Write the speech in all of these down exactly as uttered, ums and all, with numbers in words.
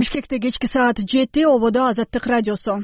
Бишкекте кечки саат жети, ободо Азаттык радиосу.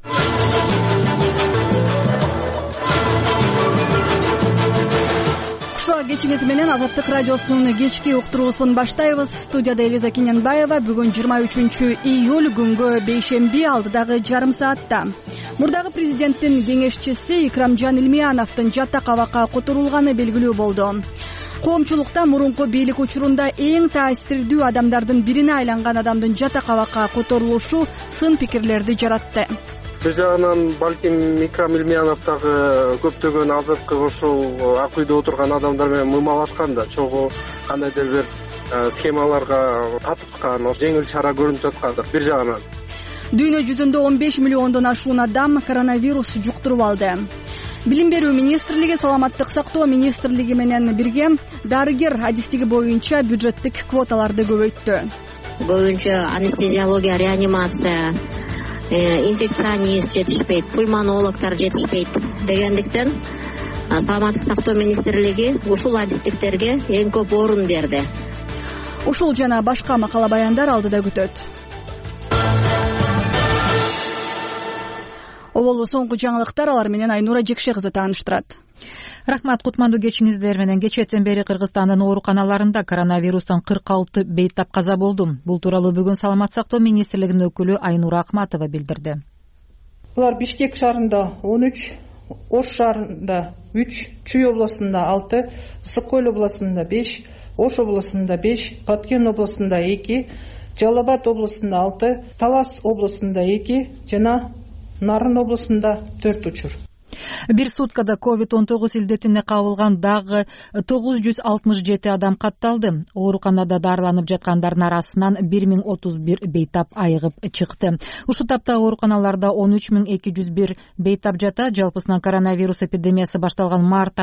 Кушуа кечиңиз менен Азаттык радиосунун кечки уктуруусун баштайбыз. Студияда Элиза Кененбаева. Бүгүн жыйырма үчүнчү июль күнгө бейшемби алдыдагы жарым саатта. Мурдагы президенттин кеңешчиси Икрамжан Илмияновдун жатак абакка которулганы белгилүү болду. Коомчулукта мурунку бийлик учурунда эң таасирдүү адамдардын бирине айланган адамдын жатак абакка которулушу сын пикирлерди жаратты. Бир жагынан балким Икрам Илмиянов дагы көптөгөн азыркы ушул ак үйдө отурган адамдар менен мымалашкан да, чогуу кандайдыр бир схемаларга татыккан, жеңил чара көрүнүп жаткандыр бир жагынан. Дүйнө жүзүндө он беш миллиондон ашуун адам коронавирус жуктуруп алды. Билим берүү министрлиги, саламаттык сактоо министрлиги менен бирге дарыгер адистиги боюнча бюджеттик квоталарды көбөйттү. Көбүнчө анестезиология, реанимация, инфекционист жетишпейт, пульмонологдор жетишпейт дегендиктен саламаттык сактоо министрлиги ушул адистиктерге эң көп орун берди. Ушул жана башка макала баяндар алдыда күтөт. Оболу соңку жаңылыктар, алар менен Айнура Жекше кызы тааныштырат. Рахмат, кутмандуу кечиңиздер менен. Кечээден бери Кыргызстандын ооруканаларында коронавирустан кырк алты бейтап каза болду. Бул тууралуу бүгүн Саламат сактоо министрлигинин өкүлү Айнура Акматова билдирди. Булар Бишкек шаарында он үч, Ош шаарында үч, Чүй областында алты, Ысык Көл областында беш, Ош областында беш, Баткен областында эки, Жалал Абад областында алты, Талас областында эки жана Нарын областында төрт учур. Бир суткада ковид он тогуз илдетине кабылган дагы тогуз жүз алтымыш жети адам катталды. Ооруканада дарыланып жаткандардын арасынан бир миң отуз бир бейтап айыгып чыкты. Ушул тапта ооруканаларда он үч миң эки жүз бир бейтап жата. Жалпысынан коронавирус эпидемиясы башталган март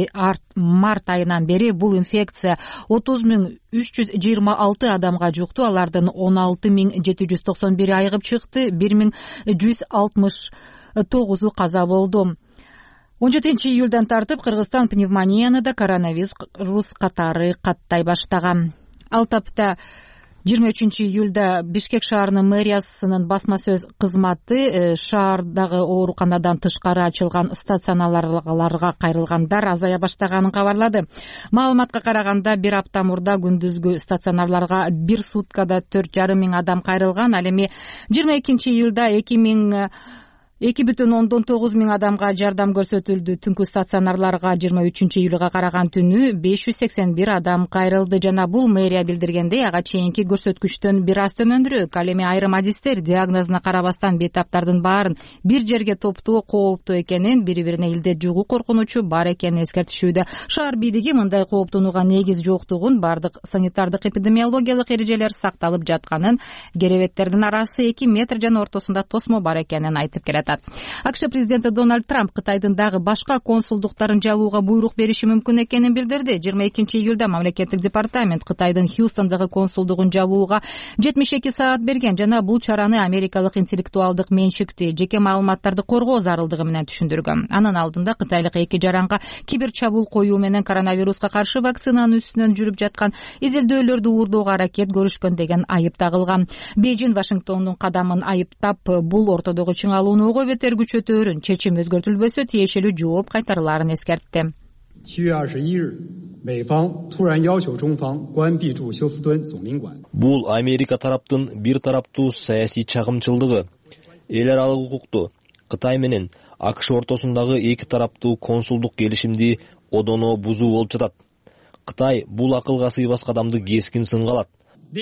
айынан бери бул инфекция отуз миң үч жүз жыйырма алты адамга жукту. Алардын он алты миң жети жүз токсон бири айыгып чыкты, бир миң жүз алтымыш тогузу каза болду. он жетинчи июлдан тартып Кыргызстан пневмонияны да коронавирус катары каттай баштаган. Ал тапта жыйырма үчүнчү июлда Бишкек шаарынын мэриясынын басма сөз кызматы шаардагы ооруканадан тышкары ачылган стационарларга кайрылгандар азая баштаганын кабарлады. Маалыматка караганда бир апта мурда күндүзгү стационарларга бир суткада төрт жарым миң адам кайрылган. Ал эми жыйырма экинчи июлда эки миң эки бүтүн ондон тогуз миң адамга жардам көрсөтүлдү. Түнкү стационарларга жыйырма үчүнчү июлга караган түнү беш жүз сексен бир адам кайрылды жана бул мэрия билдиргендей ага чейинки көрсөткүчтөн бир аз төмөндүрөөк. Ал эми айрым адистер диагнозуна карабастан бейтаптардын баарын бир жерге топтоо кооптуу экенин, бири-бирине илдет жугуу коркунучу бар экенин эскертишүүдө. Шаар бийлиги мындай кооптонууга негиз жоктугун, бардык санитардык эпидемиологиялык эрежелер сакталып жатканын, керебеттердин арасы эки метр жана ортосунда тосмо бар экенин айтып келет. АКШ президенти Дональд Трамп Кытайдын дагы башка консулдуктарын жабууга буйрук бериши мүмкүн экенин билдирди. жыйырма экинчи июлда мамлекеттик департамент Кытайдын Хьюстондагы консулдугун жабууга жетимиш эки саат берген жана бул чараны америкалык интеллектуалдык менчикти, жеке маалыматтарды коргоо зарылдыгы менен түшүндүргөн. Анын алдында кытайлык эки жаранга кибер чабуул коюу менен коронавируска каршы вакцинанын үстүнөн жүрүп жаткан изилдөөлөрдү уурдоого аракет көрүшкөн деген айып тагылган. Бейжин Вашингтондун кадамын айыптап, бул ортодогу чыңалууну бетер күчөтөөрүн, чечим өзгөртүлбөсө тиешелүү жооп кайтарылаарын эскертти. Бул Америка тараптын бир тараптуу саясий чагымчылдыгы. Эл аралык укукту Кытай менен АКШ ортосундагы эки тараптуу консулдук келишимди одоно бузуу болуп жатат. Кытай бул акылга сыйбас кадамды кескин сынга алат.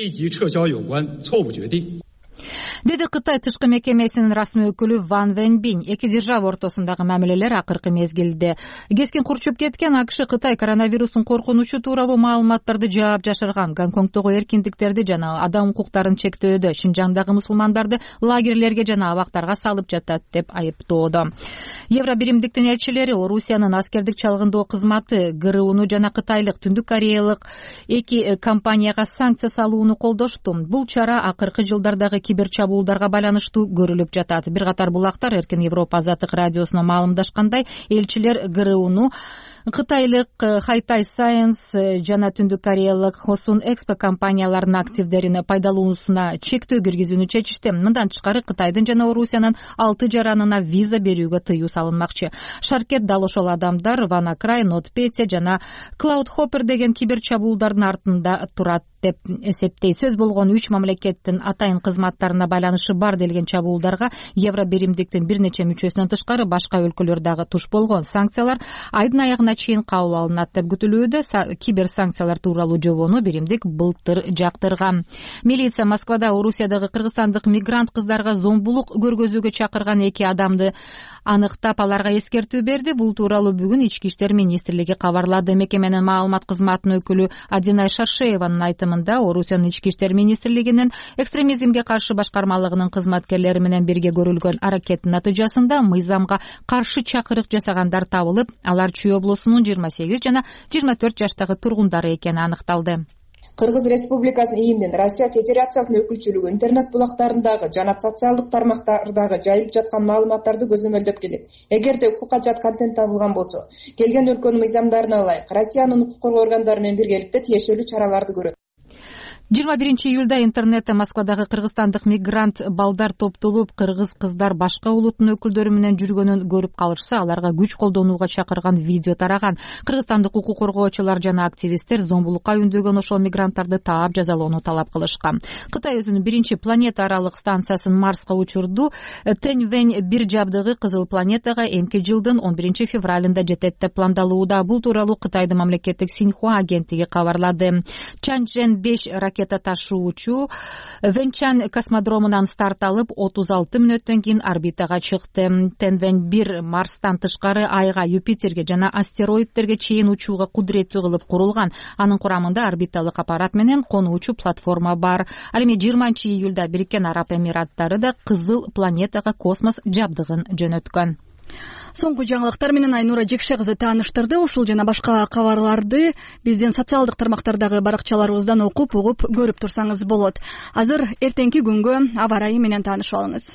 Деди Кытай тышкы мекемесинин расмий өкүлү Ван Вэнбин. Эки держава ортосундагы мамилелер акыркы мезгилде кескин курчуп кеткен. АКШ Кытай коронавирустун коркунучу тууралуу маалыматтарды жаап жашырган. Гонконгдогу эркиндиктерди жана адам укуктарын чектөөдө, Шинжаңдагы мусулмандарды лагерлерге жана абактарга салып жатат деп айыптоодо. Евро биримдиктин элчилери Орусиянын аскердик чалгындоо кызматы ГРУну жана кытайлык, Түндүк Кореялык эки компанияга санкция салууну колдошту. Бул чара акыркы жылдардагы киберчабуул чабуулдарга байланыштуу көрүлүп жатат. Бир катар булактар Эркин Европа азаттык радиосуна маалымдашкандай, элчилер ГРУну кытайлык Хайтай Сайенс жана Түндүк Кореялык Хосун Экспо компанияларынын активдерин пайдалануусуна чектөө киргизүүнү чечишти. Мындан тышкары Кытайдын жана Орусиянын алты жаранына виза берүүгө тыюу салынмакчы. Шаркет дал ошол адамдар WannaCry, NotPetya жана CloudHopper деген кибер чабуулдардын артында турат деп эсептейт. Сөз болгон үч мамлекеттин атайын кызматтарына байланышы бар делген чабуулдарга Евро биримдиктин бир нече мүчөсүнөн тышкары башка өлкөлөр дагы туш болгон. Санкциялар айдын аягына чейин кабыл алынат деп күтүлүүдө. Кибер санкциялар тууралуу жобону биримдик былтыр жактырган. Милиция Москвада Орусиядагы кыргызстандык мигрант кыздарга зомбулук көргөзүүгө чакырган эки адамды аныктап, аларга эскертүү берди. Бул тууралуу бүгүн Ички иштер министрлиги кабарлады. Мекеменин маалымат кызматынын өкүлү Адинай Шаршееванын айтымында, Орусиянын Ички иштер министрлигинин экстремизмге каршы башкармалыгынын кызматкерлери менен бирге көрүлгөн аракеттин натыйжасында мыйзамга каршы чакырык жасагандар табылып, алар Чүй облусунун жыйырма сегиз жана жыйырма төрт жаштагы тургундары экени аныкталды. Кыргыз Республикасынын ийиминен Россия Федерациясынын өкүлчүлүгү интернет булактарындагы жана социалдык тармактардагы жайылып жаткан маалыматтарды көзөмөлдөп келет. Эгерде укукка жат контент табылган болсо, келген өлкөнүн мыйзамдарына ылайык Россиянын укук коргоо органдары менен биргеликте тиешелүү чараларды көрөт. жыйырма биринчи июлда интернетте Москвадагы кыргызстандык мигрант балдар топтолуп, кыргыз кыздар башка улуттун өкүлдөрү менен жүргөнүн көрүп калышса, аларга күч колдонууга чакырган видео тараган. Кыргызстандык укук коргоочулар жана активисттер зомбулукка үндөгөн ошол мигранттарды таап жазалоону талап кылышкан. Кытай өзүнүн биринчи планета аралык станциясын Марска учурду. Тэньвэнь бир жабдыгы Кызыл планетага эмки жылдын он биринчи февралында жетет деп пландалууда. Бул тууралуу Кытайдын мамлекеттик Синьхуа агенттиги кабарлады. Чанчжэн беш ракета ташуучу Вэньчан космодромунан старт алып, отуз алты мүнөттөн кийин орбитага чыкты. Тэньвэнь бир Марстан тышкары Айга, Юпитерге жана астероидтерге чейин учууга кудуреттүү кылып курулган. Анын курамында орбиталык аппарат менен конуучу платформа бар. Ал эми жыйырманчы июлда Бириккен Араб Эмираттары да Кызыл планетага космос жабдыгын жөнөткөн. Соңку жаңылыктар менен Айнура Жекше кызы тааныштырды. Ушул жана башка кабарларды биздин социалдык тармактардагы баракчаларыбыздан окуп, угуп, көрүп турсаңыз болот. Азыр эртеңки күнгө аба ырайы менен таанышып алыңыз.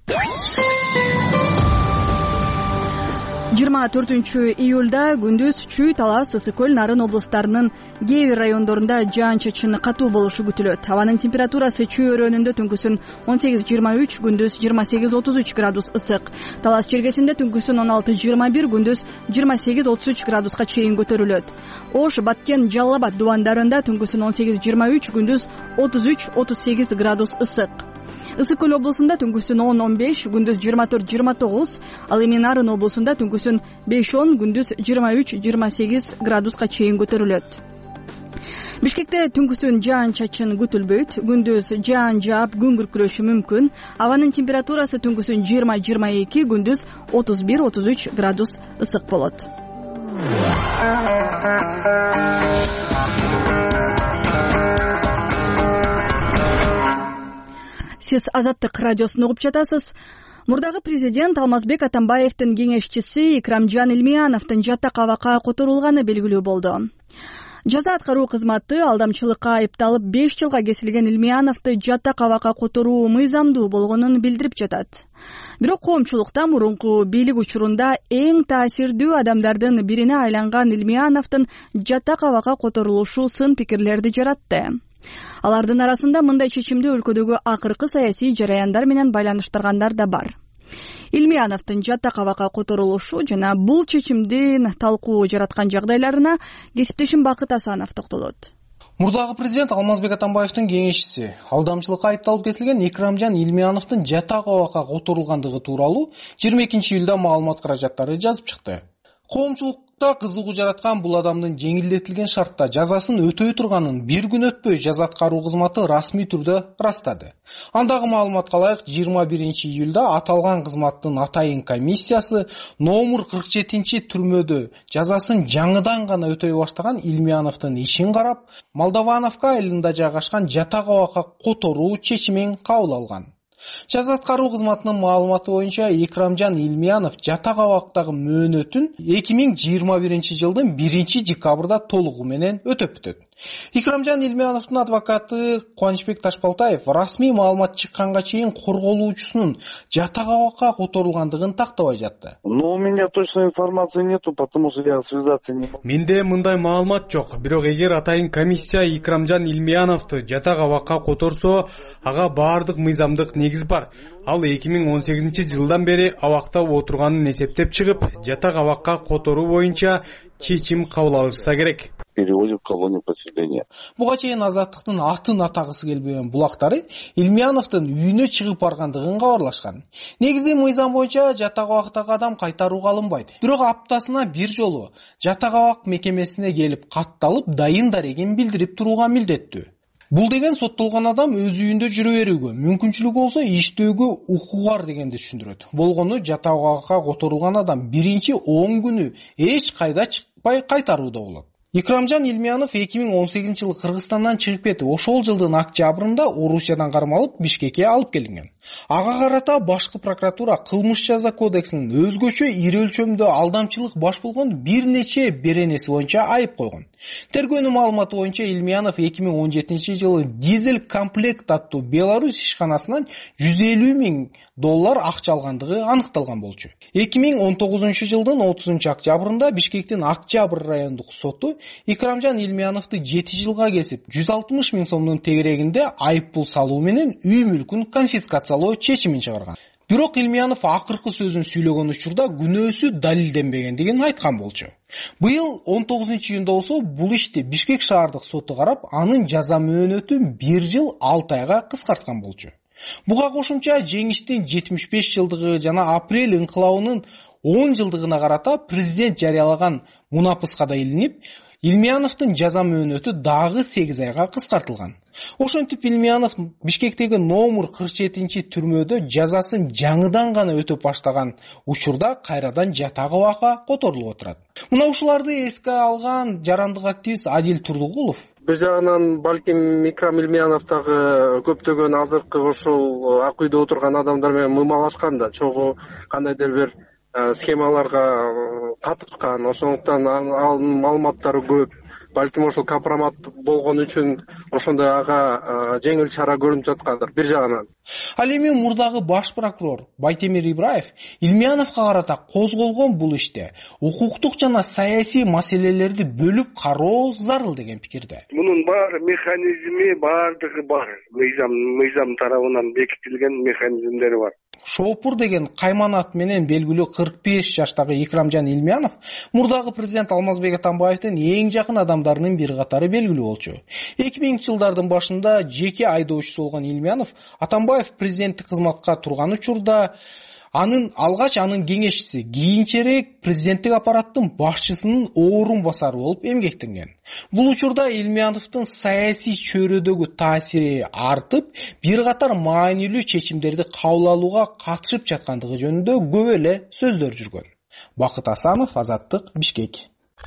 жыйырма төртүнчү июлда күндүз Чүй, Талас, Ысык көл, Нарын облустарынын кээ бир райондорунда жаан-чачын катуу болушу күтүлөт. Абанын температурасы Чүй өрөөнүндө түнкүсүн он сегиз жыйырма үч, күндүз жыйырма сегиз отуз үч градус ысык. Талас чергесинде түнкүсүн он алты жыйырма бир, күндүз жыйырма сегиз отуз үч градуска чейин көтөрүлөт. Ош, Баткен, Жалал Абад дубандарында түнкүсүн он сегиз жыйырма үч, күндүз отуз үч отуз сегиз градус ысык. Ысык көл облусунда түнкүсүн он он беш, күндүз жыйырма төрт жыйырма тогуз, ал эми Нарын облусунда түнкүсүн беш он, күндүз жыйырма үч жыйырма сегиз градуска чейин көтөрүлөт. Бишкекте түнкүсүн жаан-чачын күтүлбөйт, күндүз жаан жаап, күн күркүрөшү мүмкүн. Абанын температурасы түнкүсүн жыйырма жыйырма эки, күндүз отуз бир отуз үч градус ысык болот. Сиз Азаттык радиосун угуп жатасыз. Мурдагы президент Алмазбек Атамбаевдин кеңешчиси Икрамжан Илмияновдун жаттак абакка которулганы белгилүү болду. Жаза аткаруу кызматы алдамчылыкка айыпталып беш жылга кесилген Илмияновду жаттак абакка которуу мыйзамдуу болгонун билдирип жатат. Бирок коомчулукта мурунку бийлик учурунда эң таасирдүү адамдардын бирине айланган Илмияновдун жаттак абакка которулушу сын пикирлерди жаратты. Алардын арасында мындай чечимди өлкөдөгү акыркы саясий жараяндар менен байланыштыргандар да бар. Илмияновдун жаттак абакка которулушу жана бул чечимдин талкуу жараткан жагдайларына кесиптешим Бакыт Асанов токтолот. Мурдагы президент Алмазбек Атамбаевдин кеңешчиси алдамчылыкка айыпталып кесилген Икрамжан Илмияновдун жаттак абакка которулгандыгы тууралуу жыйырма экинчи июлда маалымат каражаттары жазып чыкты. Коомчулукта кызыгуу жараткан бул адамдын жеңилдетилген шартта жазасын өтөй турганын бир күн өтпөй жаза аткаруу кызматы расмий түрдө ырастады. Андагы маалыматка ылайык жыйырма биринчи июлда аталган кызматтын атайын комиссиясы номер кырк жетинчи түрмөдө жазасын жаңыдан гана өтөй баштаган Илмияновдун ишин карап, Молдовановка айылында жайгашкан жаттак абакка которуу чечимин кабыл алган. Жаза аткаруу кызматынын маалыматы боюнча Икрамжан Илмиянов жаттак абактагы мөөнөтүн эки миң жыйырма биринчи жылдын биринчи декабрда толугу менен өтөп бүтөт. Икрамжан Илмяновдун адвокаты Кубанычбек Ташбалтаев расмий маалымат чыкканга чейин корголуучусунун жатак абакка которулгандыгын тактабай жатты. Но у меня точной информации нету, потому что я связаться не могу. Менде мындай маалымат жок. Бирок эгер атайын комиссия Икрамжан Илмяновду жатак абакка которсо, ага баардык мыйзамдык негиз бар. Ал эки миң он сегизинчи жылдан бери абакта отурганын эсептеп чыгып, жатак абакка которуу боюнча чечим кабыл алышса керек. Переводим в колонию поселения. Буга чейин Азаттыктын атын атагысы келбеген булактары Илмяновдун үйүнө чыгып баргандыгын кабарлашкан. Негизи мыйзам боюнча жатак абактагы адам кайтарууга алынбайт. Бирок аптасына бир жолу жатак абак мекемесине келип катталып, дайындар экенин билдирип турууга милдеттүү. Бул деген соттолгон адам өз үйүндө жүрө берүүгө, мүмкүнчүлүгү болсо иштөөгө укугу бар дегенди түшүндүрөт. Болгону жатак абакка которулган адам биринчи он күнү эч кайда чыкпай кайтарууда болот. Икрамжан Илмянов эки миң он сегизинчи жылы Кыргызстандан чыгып кетип, ошол жылдын октябрында Орусиядан кармалып Бишкекке алып келинген. Ага карата башкы прокуратура кылмыш жаза кодексинин өзгөчө ири өлчөмдө алдамчылык баш болгон бир нече беренеси боюнча айып койгон. Тергөөнүн маалыматы боюнча Илмянов эки миң он жетинчи жылы дизель комплект аттуу Беларусь ишканасынан жүз элүү миң доллар акча алгандыгы аныкталган болчу. эки миң он тогузунчу жылдын отузунчу октябрында Бишкектин Октябрь райондук соту Икрамжан Илмяновду жети жылга кесип, жүз алтымыш миң сомдун тегерегинде айып пул салуу менен үй мүлкүн конфискациялоо чечимин чыгарган. Бирок Илмянов акыркы сөзүн сүйлөгөн учурда күнөөсү далилденбегендигин айткан болчу. Быйыл он тогузунчу июнда болсо бул ишти Бишкек шаардык соту карап, анын жаза мөөнөтүн бир жыл алты айга кыскарткан болчу. Буга кошумча жеңиштин жетимиш беш жылдыгы жана апрель инкылабынын он жылдыгына карата президент жарыялаган мунапыска да илинип, Илмяновдун жаза мөөнөтү дагы сегиз айга кыскартылган. Ошентип Илмянов Бишкектеги номер кырк жетинчи түрмөдө жазасын жаңыдан гана өтөп баштаган учурда кайрадан жатак абакка которулуп отурат. Мына ушуларды эске алган жарандык активист Адил Турдугулов бир жагынан балким Икрам Илмянов дагы көптөгөн азыркы ушул ак үйдө отурган адамдар менен мыймалашкан да, чогуу кандайдыр бир схемаларга катышкан, ошондуктан анын маалыматтары көп. Балким ошол компромат болгон үчүн ошондой ага жеңил чара көрүнүп жаткандыр бир жагынан. Ал эми мурдагы баш прокурор Байтемир Ибраев Илмяновго карата козголгон бул иште укуктук жана саясий маселелерди бөлүп кароо зарыл деген пикирде. Мунун баары механизми баардыгы бар. Мыйзам мыйзам тарабынан бекитилген механизмдери бар. Шоопур деген кайманат менен белгилүү кырк беш жаштагы Икрамжан Илмянов мурдагы президент Алмазбек Атамбаевдин эң жакын адамдарынын бир катары белгилүү болчу. эки миңинчи жылдардын башында жеке айдоочусу болгон Илмянов Атамбаев президенттик кызматка турган учурда анын алгач анын кеңешчиси, кийинчерээк президенттик аппараттын башчысынын орун басары болуп эмгектенген. Бул учурда Илмяновдун саясий чөйрөдөгү таасири артып, бир катар маанилүү чечимдерди кабыл алууга катышып жаткандыгы жөнүндө көп эле сөздөр жүргөн. Бакыт Асанов, Азаттык, Бишкек.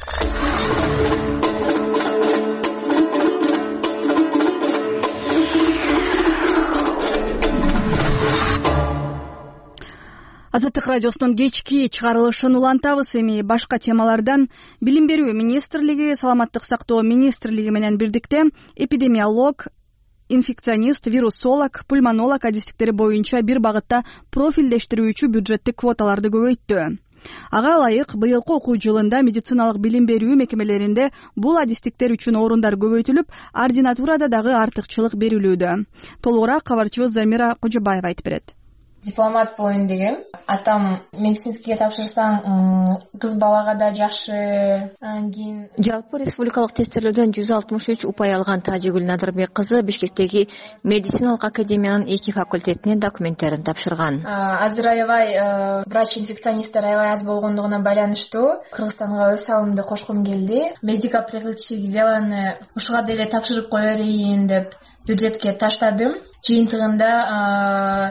Азаттык радиосунун кечки чыгарылышын улантабыз. Эми башка темалардан Билим берүү министрлиги, Саламаттык сактоо министрлиги менен бирдикте эпидемиолог, инфекционист, вирусолог, пульмонолог адистиктери боюнча бир багытта профилдештирүүчү бюджеттик квоталарды көбөйттү. Ага ылайык быйылкы окуу жылында медициналык билим берүү мекемелеринде бул адистиктер үчүн орундар көбөйтүлүп, ординатурада дагы артыкчылык берилүүдө. Толугураак кабарчыбыз Замира Кожобаева айтып берет. Дипломат болоюн дегем. Атам медицинскийге тапшырсаң, кыз балага да жакшы. Кийин жалпы республикалык тестилөөдөн жүз алтымыш үч упай алган Тажигүл Надырбек кызы Бишкектеги медициналык академиянын эки факультетине документтерин тапшырган. Азыр аябай врач-инфекционисттер аябай аз болгондугуна байланыштуу Кыргызстанга өз салымымды кошкум келди. Медико-прикладческий делону ушуга деле тапшырып кое берейин деп бюджетке таштадым. Жыйынтыгында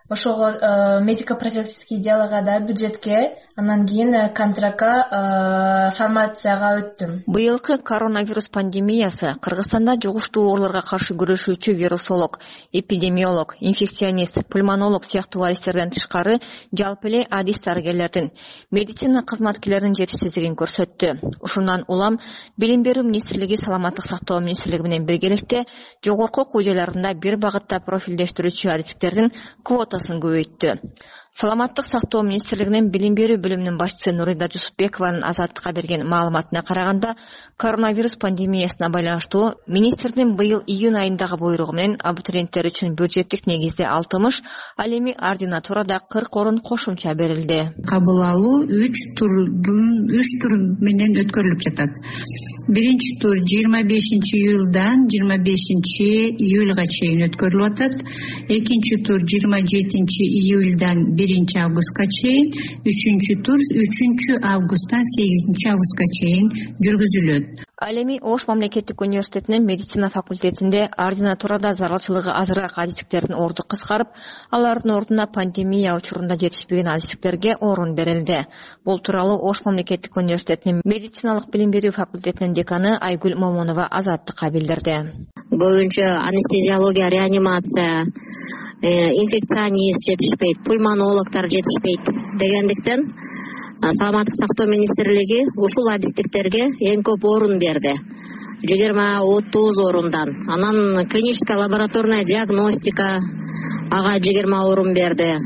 ошого медико-профилактический делога да бюджетке, анан кийин контрактка, формацияга өттүм. Быйылкы коронавирус пандемиясы Кыргызстанда жугуштуу ооруларга каршы күрөшүүчү вирусолог, эпидемиолог, инфекционист, пульмонолог сыяктуу адистерден тышкары жалпы эле адис дарыгерлердин, медицина кызматкерлеринин жетишсиздигин көрсөттү. Ушундан улам Билим берүү министрлиги, Саламаттык сактоо министрлиги менен биргеликте жогорку окуу жайларында бир багытта профилдештирүүчү адистердин квотасын көбөйттү. Саламаттык сактоо министрлигинин билим берүү бөлүмүнүн башчысы Нурида Жусупбекованын Азаттыкка берген маалыматына караганда, коронавирус пандемиясына байланыштуу министрдин быйыл июнь айындагы буйругу менен абитуриенттер үчүн бюджеттик негизде алтымыш, ал эми ординатурада кырк орун кошумча берилди. Кабыл алуу үч турдун үч тур менен өткөрүлүп жатат. Биринчи тур жыйырма бешинчи июлдан жыйырма бешинчи июлга чейин өткөрүлүп атат. Экинчи тур жыйырма жетинчи июлдан биринчи августка чейин, үчүнчү тур үчүнчү августтан сегизинчи августка чейин жүргүзүлөт. Ал эми Ош мамлекеттик университетинин медицина факультетинде ординатурада зарылчылыгы азыраак адистиктердин орду кыскарып, алардын ордуна пандемия учурунда жетишпеген адистиктерге орун берилди. Бул тууралуу Ош мамлекеттик университетинин медициналык билим берүү факультетинин деканы Айгүл Момунова Азаттыкка билдирди. Көбүнчө анестезиология, реанимация, инфекционист жетишпейт, пульмонологдор жетишпейт дегендиктен Саламаттык сактоо министрлиги ушул адистиктерге эң көп орун берди. жыйырма отуз орундан. Анан клиническая лабораторная диагностика ага жыйырма орун берди.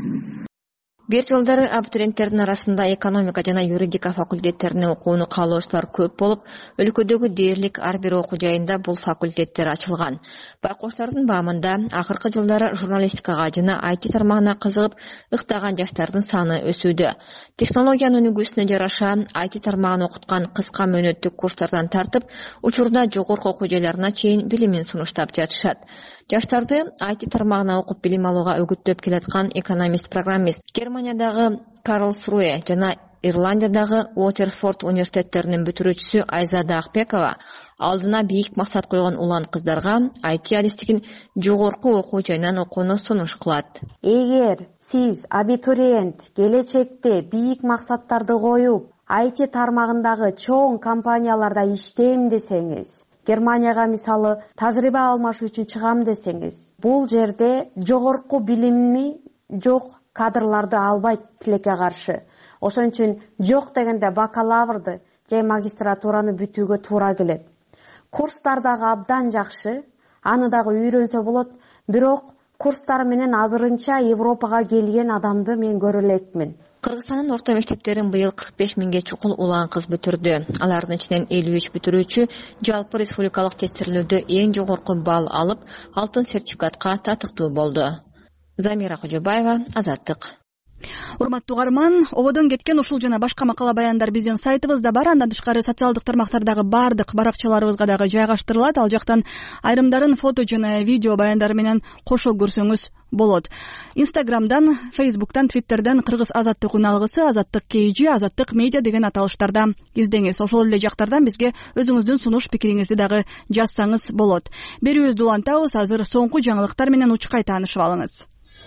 Бир жылдары абитуриенттердин арасында экономика жана юридика факультеттерине окууну каалоочулар көп болуп, өлкөдөгү дээрлик ар бир окуу жайында бул факультеттер ачылган. Байкоочулардын баамында акыркы жылдары журналистикага жана ай ти тармагына кызыгып ыктаган жаштардын саны өсүүдө. Технологиянын өнүгүүсүнө жараша ай ти тармагын окуткан кыска мөөнөттүк курстардан тартып, учурда жогорку окуу жайларына чейин билимин сунуштап жатышат. Жаштарды ай ти тармагына окуп билим алууга өгүттөп келаткан экономист-программист Германиядагы Карлсруэ жана Ирландиядагы Уотерфорд университеттеринин бүтүрүүчүсү Айзада Акбекова алдына бийик максат койгон улан кыздарга ай ти адистигин жогорку окуу жайынан окууну сунуш кылат. Эгер сиз абитуриент келечекте бийик максаттарды коюп, ай ти тармагындагы чоң компанияларда иштейм десеңиз, Германияга мисалы тажрыйба алмаш үчүн чыгам десеңиз, бул жерде жогорку билими жок кадрларды албайт тилекке каршы. Ошон үчүн жок дегенде бакалаврды же магистратураны бүтүүгө туура келет. Курстар дагы абдан жакшы, аны дагы үйрөнсө болот, бирок курстар менен азырынча Европага келген адамды мен көрө элекмин. Кыргызстандын орто мектептерин быйыл кырк беш миңге чукул улан кыз бүтүрдү. Алардын ичинен элүү үч бүтүрүүчү жалпы республикалык тестирлөөдө эң жогорку балл алып, алтын сертификатка татыктуу болду. Замира Кожобаева, Азаттык. Урматтуу угарман, ободон кеткен ушул жана башка макала баяндар биздин сайтыбызда бар. Андан тышкары социалдык тармактардагы бардык баракчаларыбызга дагы жайгаштырылат. Ал жактан айрымдарын фото жана видео баяндары менен кошо көрсөңүз болот. Инстаграмдан, Фейсбуктан, Твиттерден Кыргыз Азаттык уналгысы, Азаттык кейжи, Азаттык медиа деген аталыштарда издеңиз. Ошол эле жактардан бизге өзүңүздүн сунуш пикириңизди дагы жазсаңыз болот. Берүүбүздү улантабыз. Азыр соңку жаңылыктар менен учкай таанышып алыңыз.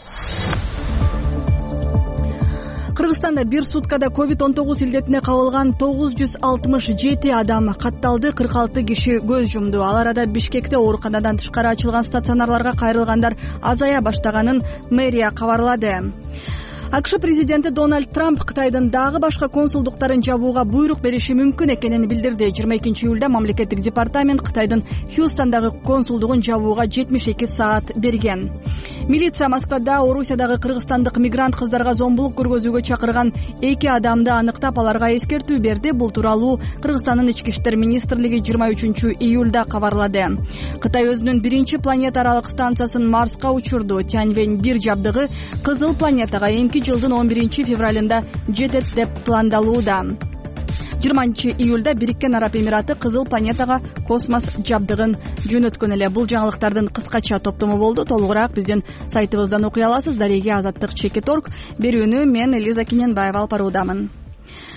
Кыргызстанда бир суткада ковид он тогуз илдетине кабылган тогуз жүз алтымыш жети адам катталды, кырк алты киши көз жумду. Ал арада Бишкекте ооруканадан тышкары ачылган стационарларга кайрылгандар азая баштаганын мэрия кабарлады. АКШ президенти Дональд Трамп Кытайдын дагы башка консулдуктарын жабууга буйрук бериши мүмкүн экенин билдирди. жыйырма экинчи июлда мамлекеттик департамент Кытайдын Хьюстондагы консулдугун жабууга жетимиш эки саат берген. Милиция Москвада Орусиядагы кыргызстандык мигрант кыздарга зомбулук көргөзүүгө чакырган эки адамды аныктап, аларга эскертүү берди. Бул тууралуу Кыргызстандын ички иштер министрлиги жыйырма үчүнчү июлда кабарлады. Кытай өзүнүн биринчи планета аралык станциясын Марска учурду. Тяньвэнь бир жабдыгы Кызыл планетага эки жылдын он биринчи февралында жетет деп пландалууда. жыйырманчы июлда Бириккен Араб Эмираты Кызыл планетага космос жабдыгын жөнөткөн эле. Бул жаңылыктардын кыскача топтому болду. Толугураак биздин сайтыбыздан окуй аласыз. Дареге Азаттык чекит точка орг. Берүүнү мен Элиза Киненбаева алып баруудамын.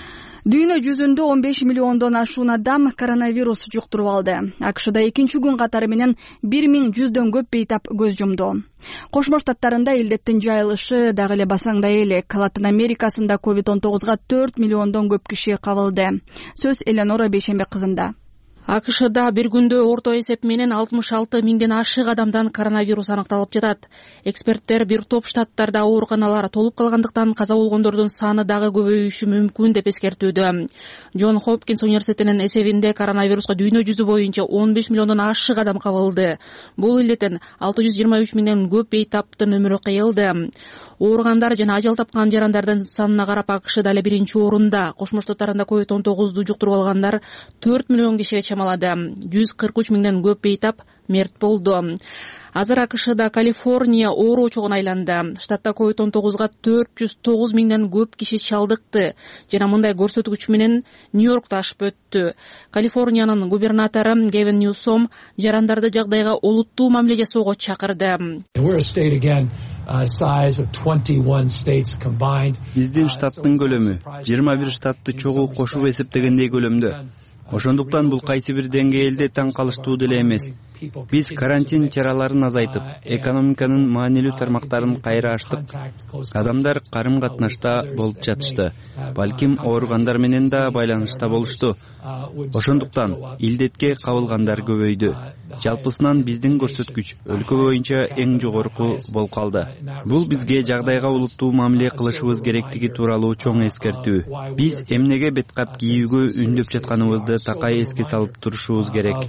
Дүйнө жүзүндө он беш миллиондон ашуун адам коронавирус жуктуруп алды. АКШда экинчи күн катары менен бир миң жүздөн көп бейтап көз жумду. Кошмо Штаттарында илдеттин жайылышы дагы эле басаңдай элек. Латын Америкасында ковид он тогузга төрт миллиондон көп киши кабылды. Сөз Эленора Бейшембек кызында. АКШда бир күндө орто эсеп менен алтымыш алты миңден ашык адамдан коронавирус аныкталып жатат. Эксперттер бир топ штаттарда ооруканалар толуп калгандыктан каза болгондордун саны дагы көбөйүшү мүмкүн деп эскертүүдө. Джон Хопкинс университетинин эсебинде коронавируска дүйнө жүзү боюнча он беш миллиондон ашык адам кабылды. Бул илдеттен алты жүз жыйырма үч миңден көп бейтаптын өмүрү кыйылды. Ооругандар жана ажал тапкан жарандардын санына карап АКШда эле биринчи орунда. Кошмо Штаттарында ковид он тогузду жуктуруп алгандар төрт миллион кишиге чамалады. жүз кырк үч миңден көп бейтап мерт болду. Азыр АКШда Калифорния оору очогуна айланды. Штатта ковид он тогузга төрт жүз тогуз миңден көп киши чалдыкты. Жана мындай көрсөткүч менен Нью-Йоркто ашып өттү. Калифорниянын губернатору Гевин Ньюсом жарандарды жагдайга олуттуу мамиле жасоого чакырды. Биздин штаттын көлөмү жыйырма бир штатты чогуу кошуп эсептегендей көлөмдө. Ошондуктан бул кайсы бир деңгээлде таң калыштуу деле эмес. Биз карантин чараларын азайтып, экономиканын маанилүү тармактарын кайра ачтык. Адамдар карым-катнашта болуп жатышты. Балким ооругандар менен да байланышта болушту. Ошондуктан илдетке кабылгандар көбөйдү. Жалпысынан биздин көрсөткүч өлкө боюнча эң жогорку болуп калды. Бул бизге жагдайга улуттуу мамиле кылышыбыз керектиги тууралуу чоң эскертүү. Биз эмнеге бет кап кийүүгө үндөп жатканыбызды такай эске салып турушубуз керек.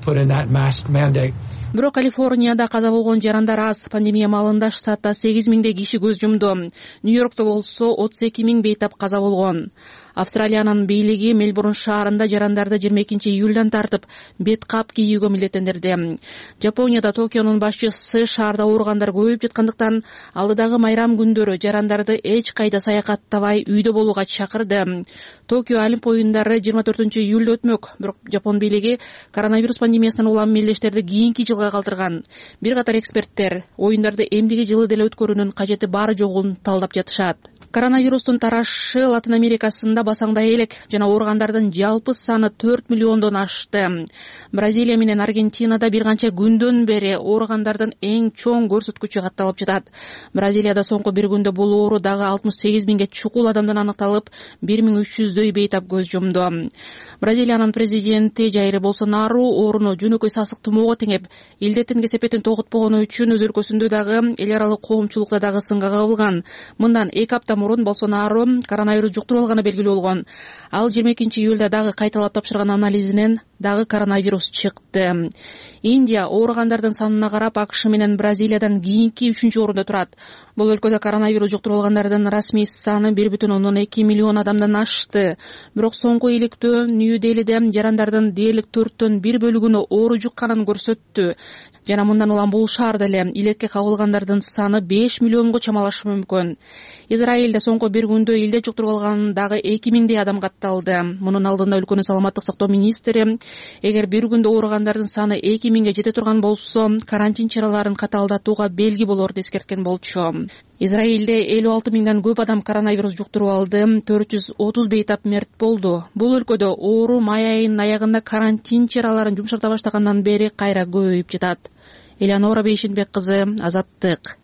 Бирок Калифорнияда каза болгон жарандар аз. Пандемия маалында штатта сегиз миңдей киши көз жумду. Нью-Йоркто болсо отуз эки миң бейтап каза болгон. Австралиянын бийлиги Мельбурн шаарында жарандарды жыйырма экинчи июлдан тартып бет кап кийүүгө милдеттендирди. Жапонияда Токионун башчысы шаарда ооругандар көбөйүп жаткандыктан алдыдагы майрам күндөрү жарандарды эч кайда саякаттабай үйдө болууга чакырды. Токио Олимп оюндары жыйырма төртүнчү июлда өтмөк. Бирок Жапон бийлиги коронавирус пандемиясынан улам мелдештерди кийинки жылга калтырган. Бир катар эксперттер оюндарды эмдиги жылы деле өткөрүүнүн кажети бар жогун талдап жатышат. Коронавирустун тарашы Латын Америкасында басаңдай элек жана ооругандардын жалпы саны төрт миллиондон ашты. Бразилия менен Аргентинада бир канча күндөн бери ооругандардын эң чоң көрсөткүчү катталып жатат. Бразилияда соңку бир күндө бул оору дагы алтымыш сегиз миңге чукул адамдан аныкталып, бир миң үч жүздөй бейтап көз жумду. Бразилиянын президенти Жайр Болсонару ооруну жөнөкөй сасык тумоого теңеп, илдеттин кесепетин тоготпогону үчүн өз өлкөсүндө дагы эл аралык коомчулукта дагы сынга кабылган. Мындан эки апта мурун Болсонару коронавирус жуктуруп алганы белгилүү болгон. Ал жыйырма экинчи июлда дагы кайталап тапшырган анализинен дагы коронавирус чыкты. Индия ооругандардын санына карап АКШ менен Бразилиядан кийинки үчүнчү орунда турат. Бул өлкөдө коронавирус жуктуруп алгандардын расмий саны бир бүтүн ондон эки миллион адамдан ашты. Бирок соңку иликтөө Нью-Делиде жарандардын дээрлик төрттөн бир бөлүгүнө оору жукканын көрсөттү. Жана мындан улам бул шаарда эле илекке кабылгандардын саны беш миллионго чамалашы мүмкүн. Израилде соңку бир күндө илде жуктуруп алган дагы эки миңдей адам катталды. Мунун алдында өлкөнүн саламаттык сактоо министри эгер бир күндө ооругандардын саны эки миңге жете турган болсо, карантин чараларын катаалдатууга белги болорду эскерткен болчу. Израилде элүү алты миңден көп адам коронавирус жуктуруп алды, төрт жүз отуз бейтап мерт болду. Бул өлкөдө оору май айынын аягында карантин чараларын жумшарта баштагандан бери кайра көбөйүп жатат. Эленора Бейшембек кызы, Азаттык.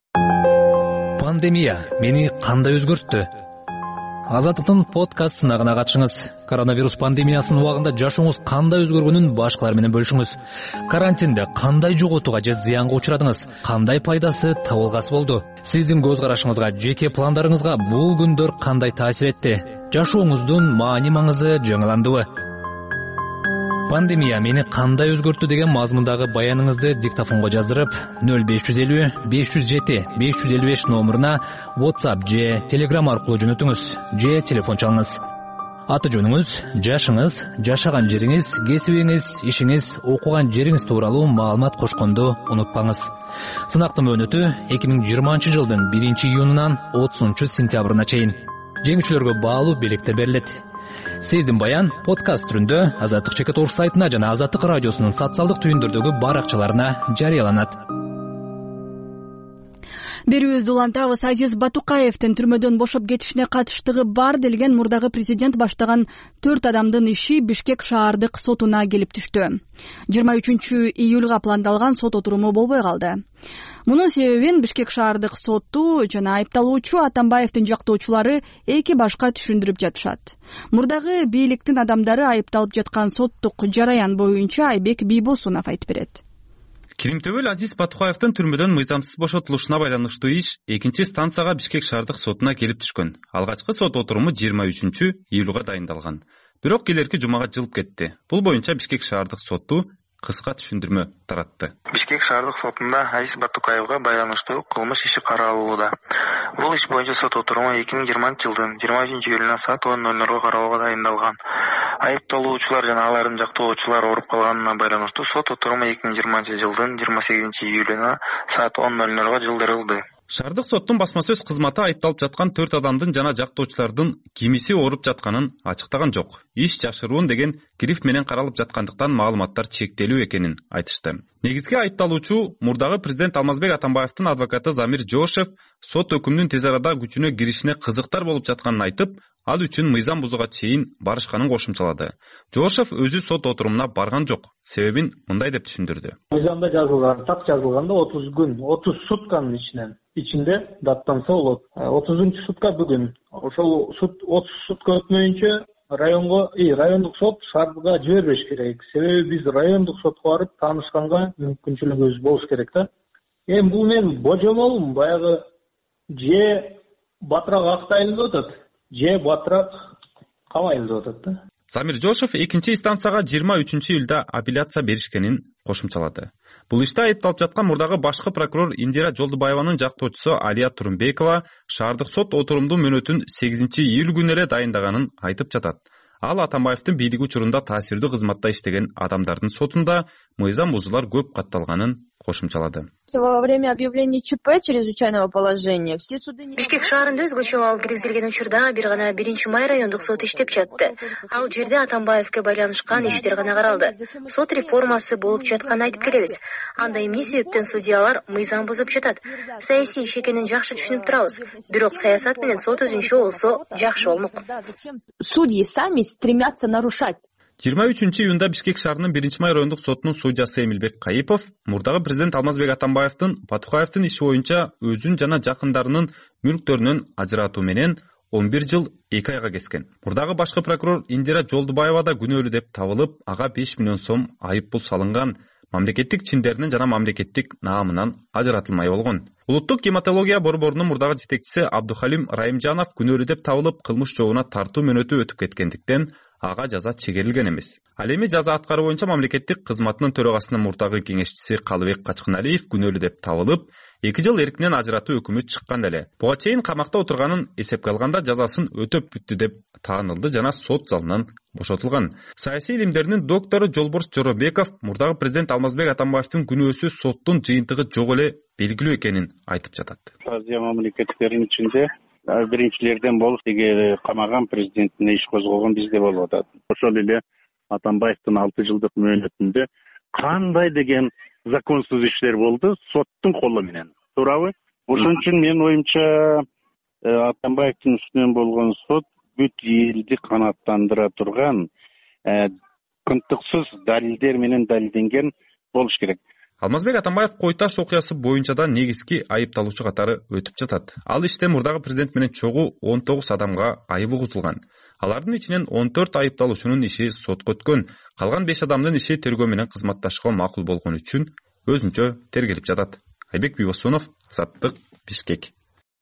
Пандемия мени кандай өзгөрттү? Азаттыктын подкаст сынагына катышыңыз. Коронавирус пандемиясынын убагында жашооңуз кандай өзгөргөнүн башкалар менен бөлүшүңүз. Карантинде кандай жоготууга же зыянга учурадыңыз? Кандай пайдасы, табылгасы болду? Сиздин көз карашыңызга, жеке пландарыңызга бул күндөр кандай таасир этти? Жашооңуздун маани маңызы жаңыландыбы? Пандемия мени кандай өзгөрттү деген мазмундагы баяныңызды диктофонго жаздырып, нөл беш жүз элүү беш жүз жети беш жүз элүү беш номуруна WhatsApp же Telegram аркылуу жөнөтүңүз, же телефон чалыңыз. Аты жөнүңүз, жашыңыз, жашаган жериңиз, кесибиңиз, ишиңиз, окуган жериңиз тууралуу маалымат кошконду унутпаңыз. Сынактын мөөнөтү эки миң жыйырманчы жылдын биринчи июнунан отузунчу сентябрына чейин. Жеңүүчүлөргө баалуу белектер берилет. Сиздин баян подкаст түрүндө Азаттык чекит орг сайтына жана Азаттык радиосунун социалдык түйүндөрдөгү баракчаларына жарыяланат. берүүбүздү улантабыз. Азиз Батукаевдин түрмөдөн бошоп кетишине катыштыгы бар делген мурдагы президент баштаган төрт адамдын иши Бишкек шаардык сотуна келип түштү. жыйырма үчүнчү июлга пландалган сот отуруму болбой калды. Мунун себебин Бишкек шаардык соту жана айыпталуучу Атамбаевдин жактоочулары эки башка түшүндүрүп жатышат. Мурдагы бийликтин адамдары айыпталып жаткан соттук жараян боюнча Айбек Бийбосунов айтып берет. Киримтөбөл Азиз Батукаевдин түрмөдөн мыйзамсыз бошотулушуна байланыштуу иш экинчи станцияга Бишкек шаардык сотуна келип түшкөн. Алгачкы сот отуруму жыйырма үчүнчү июлга дайындалган. Бирок келерки жумага жылып кетти. Бул боюнча Бишкек шаардык соту кыска түшүндүрмө таратты. Бишкек шаардык сотунда Азиз Батукаевга байланыштуу кылмыш иши каралууда. Бул иш боюнча сот отуруму эки миң жыйырманчы жылдын жыйырма үчүнчү июлуна саат он ноль нольго кароого дайындалган. Айыпталуучулар жана алардын жактоочулары ооруп калганына байланыштуу сот отуруму эки миң жыйырманчы жылдын жыйырма сегизинчи июлуна саат он ноль нольго жылдырылды. Шаардык соттун басма сөз кызматы айыпталып жаткан төрт адамдын жана жактоочулардын кимиси ооруп жатканын ачыктаган жок. Иш жашыруун деген гриф менен каралып жаткандыктан маалыматтар чектелүү экенин айтышты. Негизги айыпталуучу мурдагы президент Алмазбек Атамбаевдин адвокаты Замир Жошев сот өкүмүнүн тез арада күчүнө киришине кызыктар болуп жатканын айтып, ал үчүн мыйзам бузууга чейин барышканын кошумчалады. Жошев өзү сот отурумуна барган жок. Себебин мындай деп түшүндүрдү. Мыйзамда жазылган, так жазылганда отуз күн, отуз сутканын ичинен ичинде даттанса болот. отузунчу сутка бүгүн. Ошол сут отуз сутка өтмөйүнчө районго, и райондук сот шаарга жибербеш керек. Себеби биз райондук сотко барып таанышканга мүмкүнчүлүгүбүз болуш керек да. Эми бул мен божомолум баягы же батыраак актайлы деп атат, же батыраак кабайлы деп атат да. Замир Жошев экинчи инстанцияга жыйырма үчүнчү июлда апелляция беришкенин кошумчалады. Бул иште айыпталып жаткан мурдагы башкы прокурор Индира Жолдубаеванын жактоочусу Алия Турумбекова шаардык сот отурумдун мөөнөтүн сегизинчи июль күнү эле дайындаганын айтып жатат. Ал Атамбаевдин бийлиги учурунда таасирдүү кызматта иштеген адамдардын сотунда мыйзам бузуулар көп катталганын кошумчалады. Во время объявления ЧП чрезвычайного положения все суды... Бишкек шаарында өзгөчө абал киргизилген учурда бир гана биринчи май райондук сот иштеп жатты. Ал жерде Атамбаевге байланышкан иштер гана каралды. Сот реформасы болуп жатканын айтып келебиз. Анда эмне себептен судьялар мыйзам бузуп жатат? Саясий иш экенин жакшы түшүнүп турабыз. Бирок саясат менен сот өзүнчө болсо жакшы болмок. Судьи сами стремятся нарушать. жыйырма үчүнчү июнда Бишкек шаарынын биринчи май райондук сотунун судьясы Эмилбек Кайыпов мурдагы президент Алмазбек Атамбаевдин Батукаевдин иши боюнча өзүн жана жакындарынын мүлктөрүнөн ажыратуу менен он бир жыл эки айга кескен. Мурдагы башкы прокурор Индира Жолдубаева да күнөөлүү деп табылып, ага беш миллион сом айып пул салынган, мамлекеттик чиндеринен жана мамлекеттик наамынан ажыратылмай болгон. Улуттук гематология борборунун мурдагы жетекчиси Абдухалим Райымжанов күнөөлүү деп табылып, кылмыш жообуна тартуу мөөнөтү өтүп кеткендиктен ага жаза чегерилген эмес. Ал эми жаза аткаруу боюнча мамлекеттик кызматынын төрагасынын мурдагы кеңешчиси Калыбек Качкыналиев күнөөлүү деп табылып, эки жыл эркинен ажыратуу өкүмү чыккан эле. Буга чейин камакта отурганын эсепке алганда жазасын өтөп бүттү деп таанылды жана сот залынан бошотулган. Саясий илимдеринин доктору Жолборс Жоробеков мурдагы президент Алмазбек Атамбаевдин күнөөсү соттун жыйынтыгы жок эле белгилүү экенин айтып жатат. Азия мамлекеттеринин ичинде биринчилерден болуп деге камаган президентине иш козголгон бизде болуп атат. Ошол эле Атамбаевдин алты жылдык мөөнөтүндө кандай деген законсуз иштер болду соттун колу менен. Туурабы? Ошон үчүн менин оюмча Атамбаевдин үстүнөн болгон сот бүт элди канааттандыра турган кынтыксыз далилдер менен далилденген болуш керек. Алмазбек Атамбаев Кой Таш окуясы боюнча да негизги айыпталуучу катары өтүп жатат. Ал иште мурдагы президент менен чогуу он тогуз адамга айып угутулган. Алардын ичинен он төрт айыпталуучунун иши сотко өткөн, калган беш адамдын иши тергөө менен кызматташууга макул болгон үчүн өзүнчө тергелип жатат. Айбек Бийбосунов, Азаттык, Бишкек.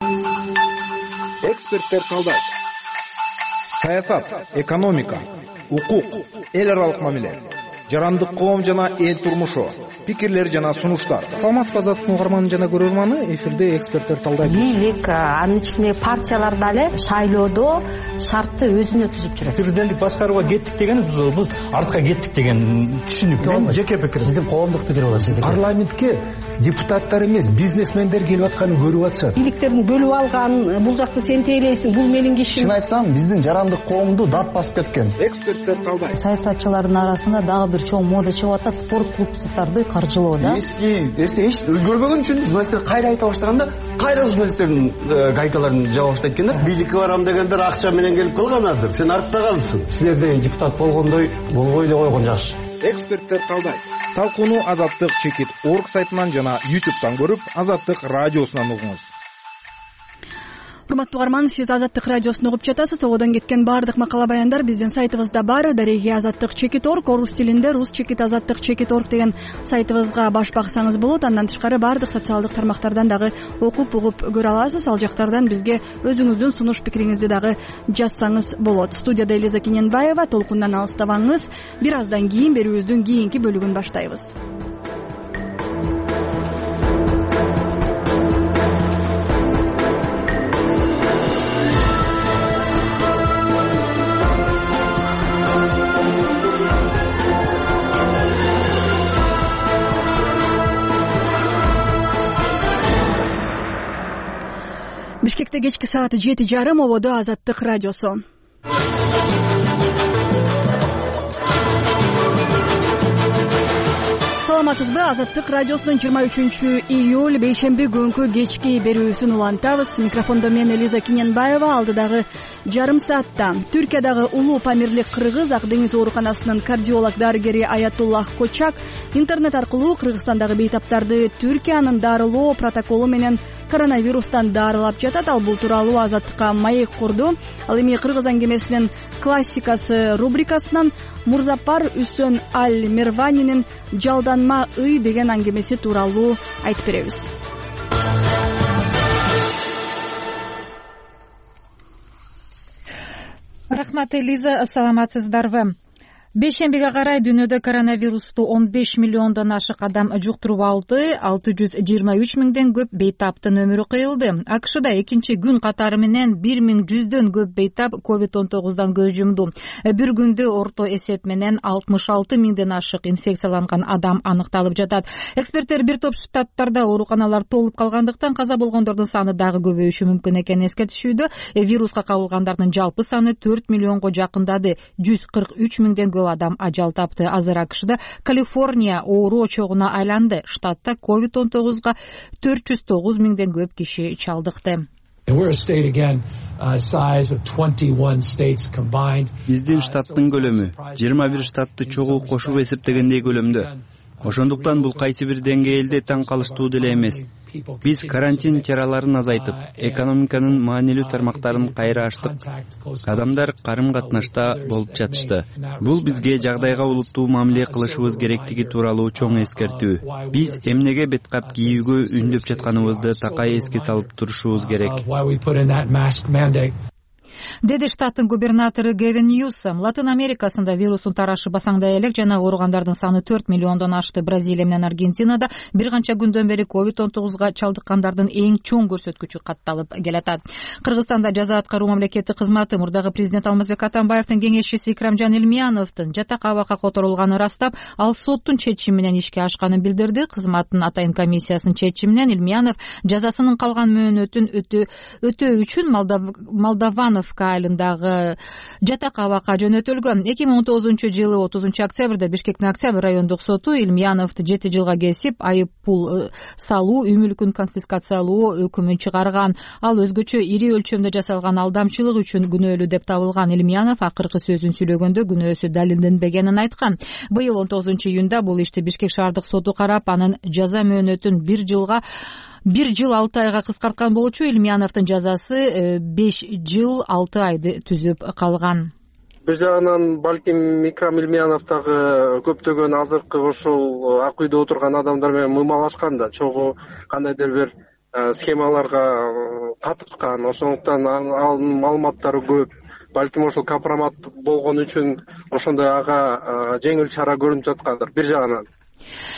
Эксперттер талдайт. Саясат, экономика, укук, эл аралык мамиле, жарандык коом жана эл турмушу, пикирлер жана сунуштар. Саламатсызбы Азаттык угарманы жана көрөрманы, эфирде эксперттер талдайт. Бийлик, анын ичинде партиялар дагы шайлоодо шартты өзүнө түзүп жүрөт. Президенттик башкарууга кеттик деген биз артка кеттик деген түшүнүк. Мен жеке пикирим. Сиздин коомдук пикир болот сиздики. Парламентке депутаттар эмес, бизнесмендер келип атканын көрүп атышат. Бийликтердин бөлүп алган, бул жакты сен тейлейсиң, бул менин кишим. Чын айтсам, биздин жарандык коомду дат басып кеткен. Эксперттер талдайт. Саясатчылардын арасында дагы бир чоң мода чыгып атат, спорт клубдарды каржылоо да. Эски эсе эч өзгөрбөгөн үчүн журналисттер кайра айта баштаганда кайра журналисттердин гайкаларын жаба баштайт экен да. Бийликке барам дегендер акча менен келип калганадыр. Сен артта калыпсың. Силер деген депутат болгондой болбой эле койгон жакшы. Эксперттер талдайт. Талкууну Азаттык чекит орг сайтынан жана ютубтан көрүп, Азаттык радиосунан угуңуз. Урматтуу угарман, сиз Азаттык радиосун угуп жатасыз. Ободон кеткен баардык макала баяндар биздин сайтыбызда бар. Дареги Азаттык чекит орг, орус тилинде рус чекит азаттык чекит орг деген сайтыбызга баш баксаңыз болот. Андан тышкары баардык социалдык тармактардан дагы окуп угуп көрө аласыз. Ал жактардан бизге өзүңүздүн сунуш пикириңизди дагы жазсаңыз болот. Студияда Элиза Киненбаева. Толкундан алыстабаңыз. Бир аздан кийин берүүбүздүн кийинки бөлүгүн баштайбыз. Бишкекте кечки саат жети жарым, ободо Азаттык радиосу. Саламатсызбы? Азаттык радиосунун жыйырма үчүнчү июль бейшемби күнкү кечки берүүсүн улантабыз. Микрофондо мен Элиза Киненбаева. Алдыдагы жарым саатта Түркиядагы улуу Памирлик кыргыз Ак деңиз ооруканасынын кардиолог дарыгери Аятуллах Кочак интернет аркылуу Кыргызстандагы бейтаптарды Түркиянын дарылоо протоколу менен коронавирустан дарылап жатат. Ал бул тууралуу Азаттыкка маек курду. Ал эми кыргыз аңгемесинин классикасы рубрикасынан Мурзапар Үсөн Аль Мерванинин жалданма ый деген аңгемеси тууралуу айтып беребиз. Рахмат, Элиза, саламатсыздарбы? Бейшембиге карай дүйнөдө коронавирусту он беш миллиондон ашык адам жуктуруп алды, алты жүз жыйырма үч миңден көп бейтаптын өмүрү кыйылды. АКШда экинчи күн катары менен бир миң жүздөн көп бейтап ковид он тогуздан көз жумду. Бир күндө орто эсеп менен алтымыш алты миңден ашык инфекцияланган адам аныкталып жатат. Эксперттер бир топ штаттарда ооруканалар толуп калгандыктан каза болгондордун саны дагы көбөйүшү мүмкүн экенин эскертишүүдө. Вируска кабылгандардын жалпы саны төрт миллионго жакындады. жүз кырк үч миңден көп адам ажал тапты. Азыр АКШда Калифорния оору очогуна айланды. Штатта ковид он тогузга төрт жүз тогуз миңден көп киши чалдыкты. Биздин штаттын көлөмү жыйырма бир штатты чогуу кошуп эсептегендей көлөмдө. Ошондуктан бул кайсы бир деңгээлде таң калыштуу деле эмес. Биз карантин чараларын азайтып, экономиканын маанилүү тармактарын кайра ачтык. Адамдар карым-катнашта болуп жатышты. Бул бизге жагдайга улуттуу мамиле кылышыбыз керектиги тууралуу чоң эскертүү. Биз эмнеге беткап кийүүгө үндөп жатканыбызды такай эске салып турушубуз керек. Деди штаттын губернатору Гевин Ньюсом. Латын Америкасында вирустун тарашы басаңдай элек жана ооругандардын саны төрт миллиондон ашты. Бразилия менен Аргентинада бир канча күндөн бери ковид он тогузга чалдыккандардын эң чоң көрсөткүчү катталып келатат. Кыргызстанда жаза аткаруу мамлекеттик кызматы мурдагы президент Алмазбек Атамбаевдин кеңешчиси Икрамжан Илмияновдун жатак абакка которулганын ырастап, ал соттун чечими менен ишке ашканын билдирди. Кызматтын атайын комиссиясынын чечими менен Илмиянов жазасынын калган мөөнөтүн өтөө үчүн Молдавановка айылындагы жатак абакка жөнөтүлгөн. эки миң он тогузунчу жылы отузунчу октябрда Бишкектин Октябрь райондук соту Илмияновду жети жылга кесип, айып пул салуу, үй мүлкүн конфискациялоо өкүмүн чыгарган. Ал өзгөчө ири өлчөмдө жасалган алдамчылык үчүн күнөөлүү деп табылган. Илмиянов акыркы сөзүн сүйлөгөндө күнөөсү далилденбегенин айткан. Быйыл он тогузунчу июнда бул ишти Бишкек шаардык соту карап, анын жаза мөөнөтүн бир жылга бир жыл алты айга кыскарткан болчу. Илмияновдун жазасы беш жыл алты айды түзүп калган. Бир жагынан балким Икрам Илмиянов дагы көптөгөн азыркы ушул ак үйдө отурган адамдар менен мыймалашкан да, чогуу кандайдыр бир схемаларга катышкан. Ошондуктан анын маалыматтары көп. Балким ошол компромат болгон үчүн ошондой ага жеңил чара көрүнүп жаткандыр бир жагынан.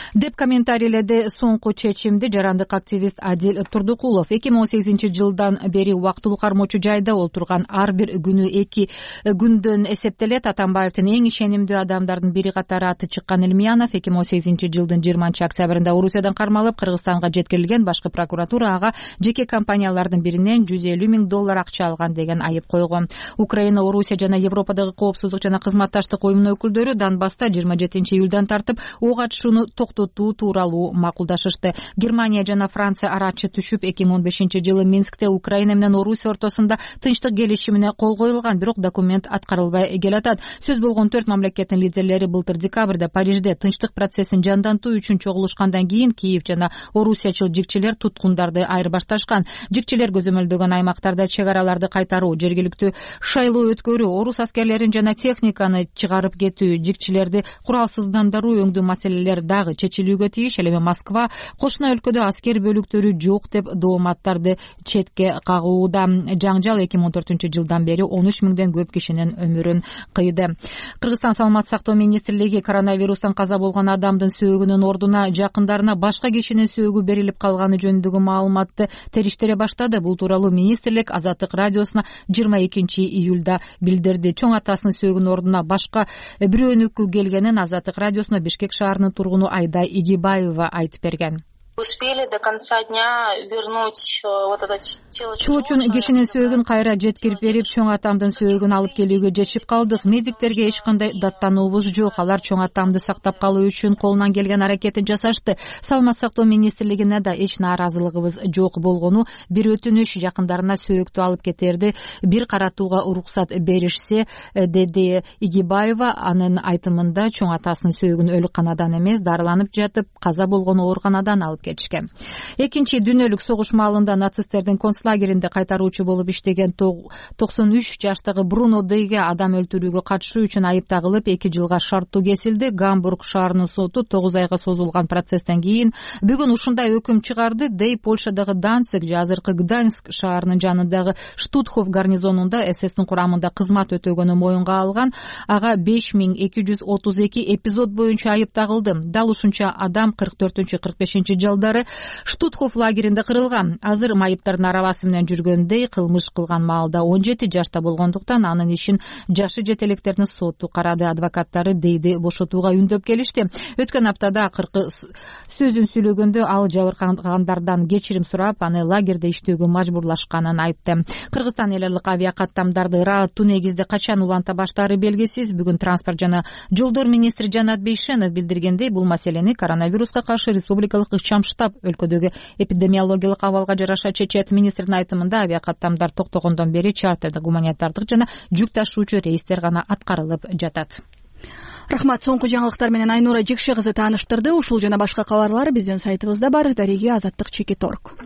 деп комментарийледи соңку чечимди жарандык активист Адил Турдукулов. эки миң он сегизинчи жылдан бери убактылуу кармоочу жайда отурган ар бир күнү эки күндөн эсептелет. Атамбаевдин эң ишенимдүү адамдардын бири катары аты чыккан Илмиянов эки миң он сегизинчи жылдын жыйырманчы октябрында Орусиядан кармалып Кыргызстанга жеткирилген. Башкы прокуратура ага жеке компаниялардын биринен жүз элүү миң доллар акча алган деген айып койгон. Украина, Орусия жана Европадагы коопсуздук жана кызматташтык уюмунун өкүлдөрү Донбасста жыйырма жетинчи июлдан тартып ок атышууну токтотуу тууралуу макулдашышты. Германия жана Франция арачы түшүп, эки миң он бешинчи жылы Минскте Украина менен Орусия ортосунда тынчтык келишимине кол коюлган, бирок документ аткарылбай келатат. Сөз болгон төрт мамлекеттин лидерлери былтыр декабрда Парижде тынчтык процессин жандантуу үчүн чогулушкандан кийин Киев жана орусиячыл жигчилер туткундарды айырбашташкан. Жигчилер көзөмөлдөгөн аймактарда чек араларды кайтаруу, жергиликтүү шайлоо өткөрүү, орус аскерлерин жана техниканы чыгарып кетүү, жигчилерди куралсыздандыруу өңдүү маселелер дагы чечилүүгө тийиш. Ал эми Москва кошуна өлкөдө аскер бөлүктөрү жок деп дооматтарды четке кагууда. Жаңжал эки миң он төртүнчү жылдан бери он үч миңден көп кишинин өмүрүн кыйды. Кыргызстан саламаттык сактоо министрлиги коронавирустан каза болгон адамдын сөөгүнүн ордуна жакындарына башка кишинин сөөгү берилип калганы жөнүндөгү маалыматты териштире баштады. Бул тууралуу министрлик Азаттык радиосуна жыйырма экинчи июлда билдирди. Чоң атасынын сөөгүнүн ордуна башка бирөөнүкү келгенин Азаттык радиосуна Бишкек шаарынын тургуну Айда Игибаева айтып берген. Успели до конца дня вернуть вот это тело. Чоочун кишинин сөөгүн кайра жеткирип берип, чоң атамдын сөөгүн алып келүүгө жетишип калдык. Медиктерге эч кандай даттануубуз жок. Алар чоң атамды сактап калуу үчүн колунан келген аракетин жасашты. Саламаттык сактоо министрлигине да эч нааразылыгыбыз жок болгону бир өтүнүш, жакындарына сөөктү алып кетерди бир каратууга уруксат беришсе, деди Игибаева. Анын айтымында чоң атасынын сөөгүн өлүкканадан эмес, дарыланып жатып каза болгон ооруканадан алып кетишкен. Экинчи дүйнөлүк согуш маалында нацисттердин концлагеринде кайтаруучу болуп иштеген токсон үч жаштагы Бруно Дейге адам өлтүрүүгө катышуу үчүн айып тагылып эки жылга шарттуу кесилди. Гамбург шаарынын соту тогуз айга созулган процесстен кийин бүгүн ушундай өкүм чыгарды. Дей Польшадагы Данциг же азыркы Гданьск шаарынын жанындагы Штутхоф гарнизонунда эсестин курамында кызмат өтөгөнү моюнга алган. Ага беш миң эки жүз отуз эки эпизод боюнча айып тагылды. Дал ушунча адам кырк төртүнчү кырк бешинчи жылдары Штутхоф лагеринде кырылган. Азыр майыптардын арабасы менен жүргөндей кылмыш кылган маалда он жети жашта болгондуктан анын ишин жашы жетелектердин соту карады. Адвокаттары Дейди бошотууга үндөп келишти. Өткөн аптада акыркы сөзүн сүйлөгөндө ал жабыркагандардан кечирим сурап, аны лагерде иштөөгө мажбурлашканын айтты. Кыргызстан эл аралык авиакаттамдарды Рааттуу негизде качан уланта баштаары белгисиз. Бүгүн транспорт жана жолдор министри Жанат Бейшенов билдиргендей, бул маселени коронавируска каршы республикалык ыкчам штаб өлкөдөгү эпидемиологиялык абалга жараша чечет. Министрдин айтымында авиакаттамдар токтогондон бери чартердик, гуманитардык жана жүк ташуучу рейстер гана аткарылып жатат. Рахмат. Соңку жаңылыктар менен Айнура Жекше кызы тааныштырды. Ушул жана башка кабарлар биздин сайтыбызда бар. Дареги Азаттык чекит точка орг.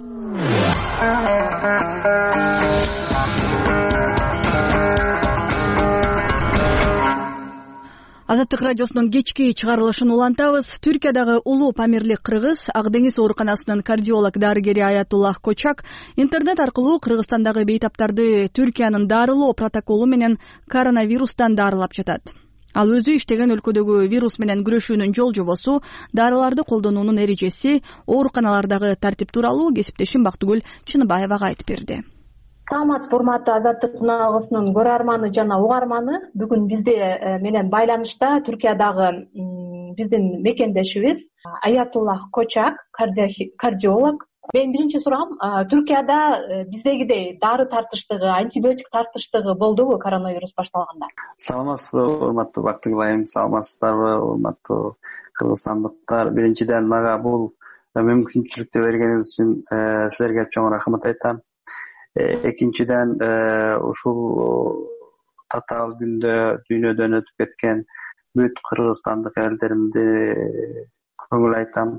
Азаттык радиосунун кечки чыгарылышын улантабыз. Түркиядагы улуу Памирлик кыргыз Ак деңиз ооруканасынын кардиолог дарыгери Аятуллах Кочак интернет аркылуу Кыргызстандагы бейтаптарды Түркиянын дарылоо протоколу менен коронавирустан дарылап жатат. Ал өзү иштеген өлкөдөгү вирус менен күрөшүүнүн жол жобосу, дарыларды колдонуунун эрежеси, ооруканалардагы тартип тууралуу кесиптешим Бактыгүл Чыныбаевага айтып берди. Саламатсызбы, урматтуу Азаттык чыгарылышынын көрөрманы жана угарманы. Бүгүн бизде менен байланышта Түркиядагы биздин мекендешибиз Аятуллах Кочак, кардиолог. Менин биринчи суроом, Түркияда биздегидей дары тартыштыгы, антибиотик тартыштыгы болдубу коронавирус башталганда? Саламатсызбы, урматтуу Бактыгүл айым, саламатсыздарбы, урматтуу кыргызстандыктар. Биринчиден мага бул мүмкүнчүлүктү бергениңиз үчүн силерге чоң рахмат айтам. Экинчиден ушул татаал күндө дүйнөдөн өтүп кеткен бүт кыргызстандык элдеримди көңүл айтам.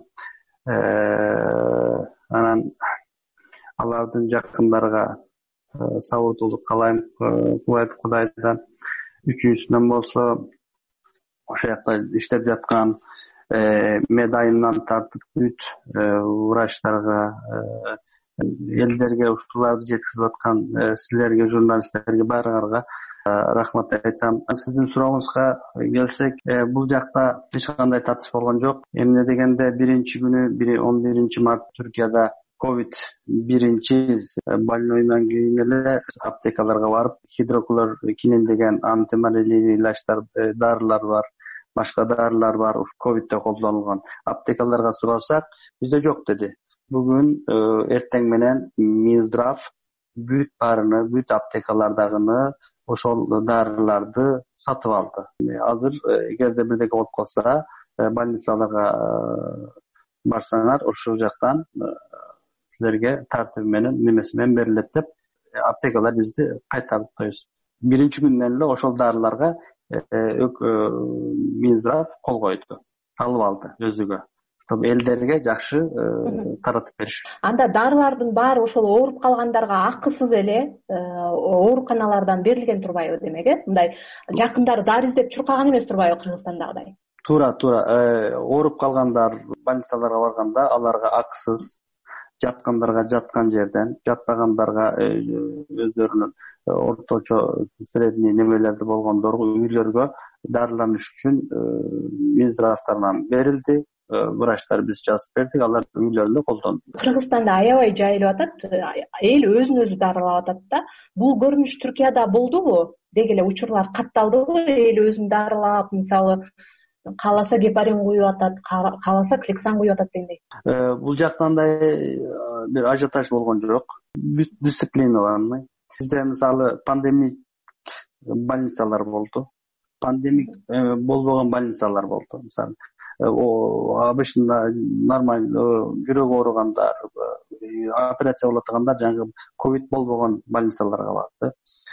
Анан алардын жакындарга сабырдуулук каалайм. Кудайдан үчүнчүсүнөн болсо ошол жакта иштеп жаткан медайымдан тартып бүт врачтарга, элдерге ушуларды жеткизип аткан силерге, журналисттерге, баарыңарга Рахмат айтам. Сиздин сурооңузга келсек, бул жакта эч кандай татыш болгон жок. Эмне дегенде биринчи күнү он биринчи март Түркияда ковид биринчи больнойдон кийин эле аптекаларга барып, гидроклоркинин деген антималяриялык илачтар, дарылар бар, башка дарылар бар, ковидте колдонулган. Аптекаларга сурасак, бизде жок деди. Бүгүн эртең менен Минздрав бүт баарыны, бүт аптекалардагыны ошол дарыларды сатып алды. Азыр эгерде бирдеке болуп калса, больницаларга барсаңар, ошол жактан силерге тартип менен немеси менен берилет деп аптекалар бизди кайтарып коебуз. Биринчи күндөн эле ошол дарыларга Минздрав кол койду, алып алды өзүгө. Чтоб элдерге жакшы таратып бериш. Анда дарылардын баары ошол ооруп калгандарга акысыз эле ооруканалардан берилген турбайбы демек, э? Мындай жакындары дары издеп чуркаган эмес турбайбы Кыргызстандагыдай? Туура, туура. Ооруп калгандар больницаларга барганда аларга акысыз, жаткандарга жаткан жерден, жатпагандарга өздөрүнүн орточо средний немелерди болгондорго үйлөргө дарыланыш үчүн Минздравтардан берилди. Врачтар биз жазып бердик, алар үйлөрүндө колдонду. Кыргызстанда аябай жайылып атат, эл өзүн өзү дарылап атат да. Бул көрүнүш Түркияда болдубу? Деги эле учурлар катталдыбы? Эл өзүн дарылап, мисалы, кааласа гепарин куюп атат, кааласа Клексан куюп атат дегендей. Бул жактандай бир ажиотаж болгон жок. Бүт дисциплиналарны. Бизде мисалы пандемик больницалар болду. Пандемик болбогон больницалар болду. Мисалы обычно нормально жүрөк ооругандар, операция болуп аткандар жаңы ковид болбогон больницаларга барды.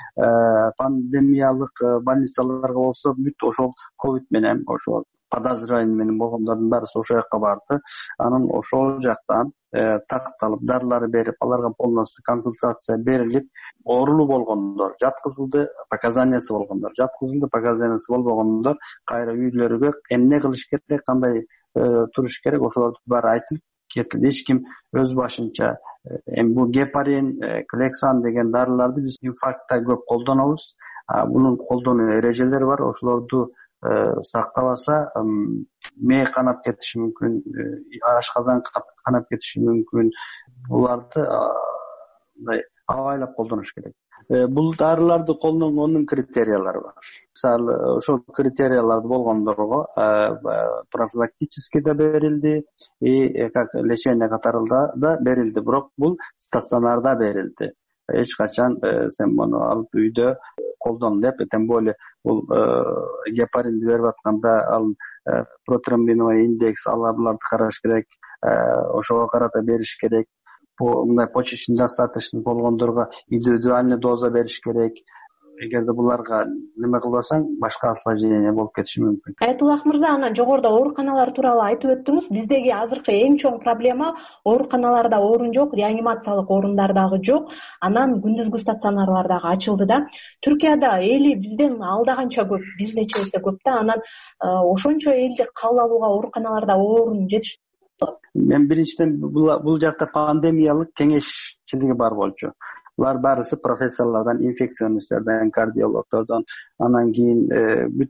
Пандемиялык больницаларга болсо бүт ошол ковид менен, ошол подозрение менен болгондордун баары ошол жака барды. Анан ошол жактан такталып, дарылары берип, аларга полностью консультация берилип, оорулуу болгондор жаткызылды, показаниясы болгондор жаткызылды, показаниясы болбогондор кайра үйлөрүгө эмне кылыш керек, кандай туруш керек, ошолорду баары айтылып кетилди. Эч ким өз башынча эми бул гепарин, Клексан деген дарыларды биз инфарктта көп колдонобуз. Бунун колдонуу эрежелери бар, ошолорду сактабаса мээ канап кетиши мүмкүн, ашказан канап кетиши мүмкүн. Буларды мындай абайлап колдонуш керек. Бул дарыларды колдонгондун критериялары бар. Мисалы, ошол критерияларды болгондорго профилактически да берилди, и как лечение катарында да берилди, бирок бул стационарда берилди. Эч качан сен муну алып үйдө колдон деп, тем более бул гепаринди берип атканда ал протромбиновый индекс, аларды караш керек, ошого карата бериш керек. Мындай почечный достаточный болгондорго индивидуальный доза бериш керек. Эгерде буларга неме кылбасаң, башка осложнение болуп кетиши мүмкүн. Айтуллах мырза, анан жогоруда ооруканалар тууралуу айтып өттүңүз. Биздеги азыркы эң чоң проблема ооруканаларда орун жок, реанимациялык орундар дагы жок. Анан күндүзгү стационарлар дагы ачылды да. Түркияда эли бизден алдаганча көп, бир нече эсе көп да. Анан ошончо элди кабыл алууга ооруканаларда орун жетиш. Мен биринчиден бул жакта пандемиялык кеңешчилиги бар болчу. Булар баарысы профессорлордон, инфекционисттерден, кардиологдордон, анан кийин бүт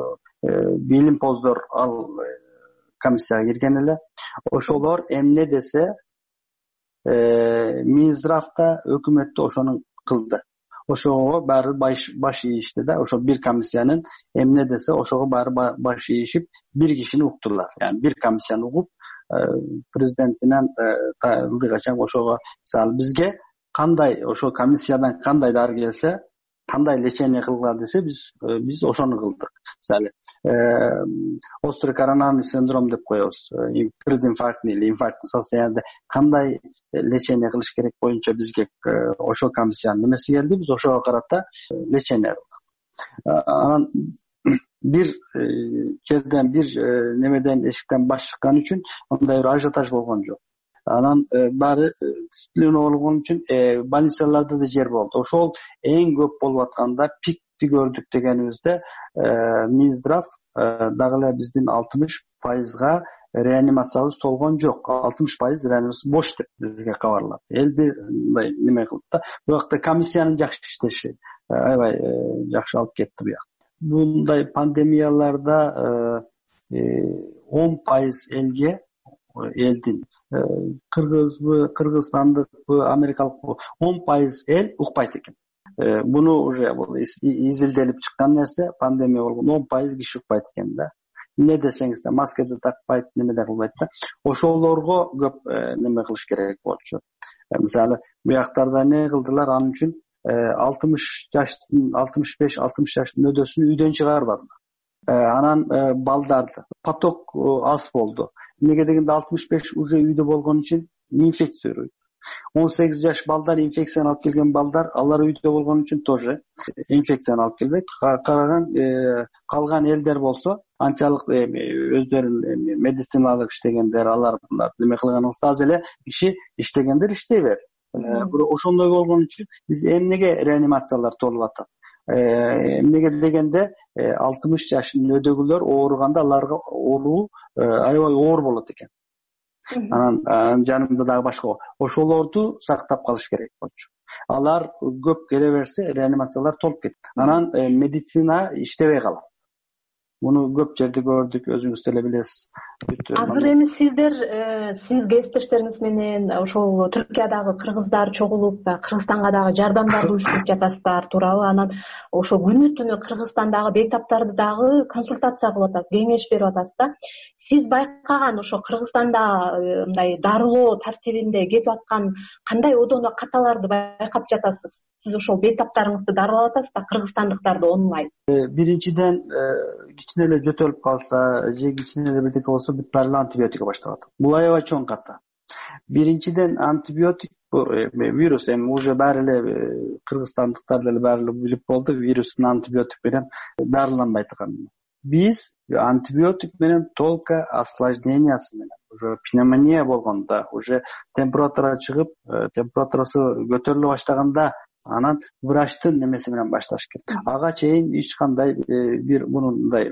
билимпоздор ал комиссияга кирген эле. Ошолор эмне десе, Минздравда, өкмөттө ошону кылды. Ошого баары баш ийишти да, ошо бир комиссиянын эмне десе, ошого баары баш ийишип, бир кишини уктулар. Yani бир комиссияны угуп, президентинен ылдыгача ошого, мисалы, бизге кандай ошо комиссиядан кандай дары келсе, кандай лечение кылган десе, биз биз ошону кылдык. Мисалы, острый коронарный синдром деп коебуз. Прединфарктный или инфарктный состоянияда кандай лечение кылыш керек боюнча бизге ошо комиссиянын немеси келди, биз ошого карата лечение кылдык. Анан бир жерден, бир немеден, эшиктен баш чыккан үчүн мындай бир ажиотаж болгон жок. Анан баары дисциплина болгон үчүн больницаларда да жер болду. Ошол эң көп болуп атканда пикти көрдүк дегенибизде Минздрав дагы эле биздин алтымыш пайызга реанимациябыз толгон жок. алтымыш пайыз реанимация бош деп бизге кабарлады. Элди мындай неме кылды да. Бул жакта комиссиянын жакшы иштеши, аябай жакшы алып кетти буяк. Bunday pandemiyalarda он пайыз элге элдин кыргызбы, кыргызстандыкпы, америкалыкпы он пайыз эл укпайт экен. Буну уже изилделип чыккан нерсе, пандемия болгон он пайыз киши укпайт экен да. Не десеңиз да маска да такпайт, неме да кылбайт да. Ошолорго көп неме кылыш керек болчу. Мисалы буяктарда не кылдылар, анын үчүн алтымыш жаштын алтымыш беш алтымыш жаштын өдөсүн үйдөн чыгарбадылар. Анан балдарды поток аз болду. Эмнеге дегенде алтымыш беш уже үйдө болгон үчүн инфекция өрөйт. он сегиз жаш балдар инфекцияны алып келген балдар, алар үйдө болгон үчүн тоже инфекцияны алып келбейт. Караган калган элдер болсо анчалык өздөрүн медициналык иштегендер, алар неме кылганыбызда аз эле киши иштегендер иштей берет. Бирок ошондой болгон үчүн биз эмнеге реанимациялар толуп атат? Эмнеге дегенде алтымыш жашын өдөгүлөр ооруганда аларга ооруу аябай оор болот экен. Анан жанымда дагы башка ошолорду сактап калыш керек болчу. Алар көп келе берсе реанимациялар толуп кетет. Анан медицина иштебей калат. Муну көп жерде көрдүк, өзүңүз деле билесиз. Азыр эми сиздер сиз кесиптештериңиз менен ошол Түркиядагы кыргыздар чогулуп, Кыргызстанга дагы жардамдарды уюштуруп жатасыздар, туурабы? Анан ошо күнү түнү Кыргызстандагы бейтаптарды дагы консультация кылып атасыз, кеңеш берип атасыз да. Сиз байкаган ошо Кыргызстанда мындай дарылоо тартибинде кетип аткан кандай одоно каталарды байкап жатасыз? Сиз ошол бейтаптарыңызды дарылап атасыз да, кыргызстандыктарды онлайн. Биринчиден кичине эле жөтөлүп калса, же кичине эле бирдеке болсо бүт баары эле антибиотикке башталат. Бул аябай чоң ката. Биринчиден антибиотик вирус, эми уже баары эле кыргызстандыктар деле баары эле билип болду, вирустун антибиотик менен дарыланбайт экенин. Биз антибиотик менен только осложнениясы менен, уже пневмония болгондо, уже температура чыгып, температурасы көтөрүлө баштаганда, анан врачтын немеси менен башташ керек. Ага чейин эч кандай бир мындай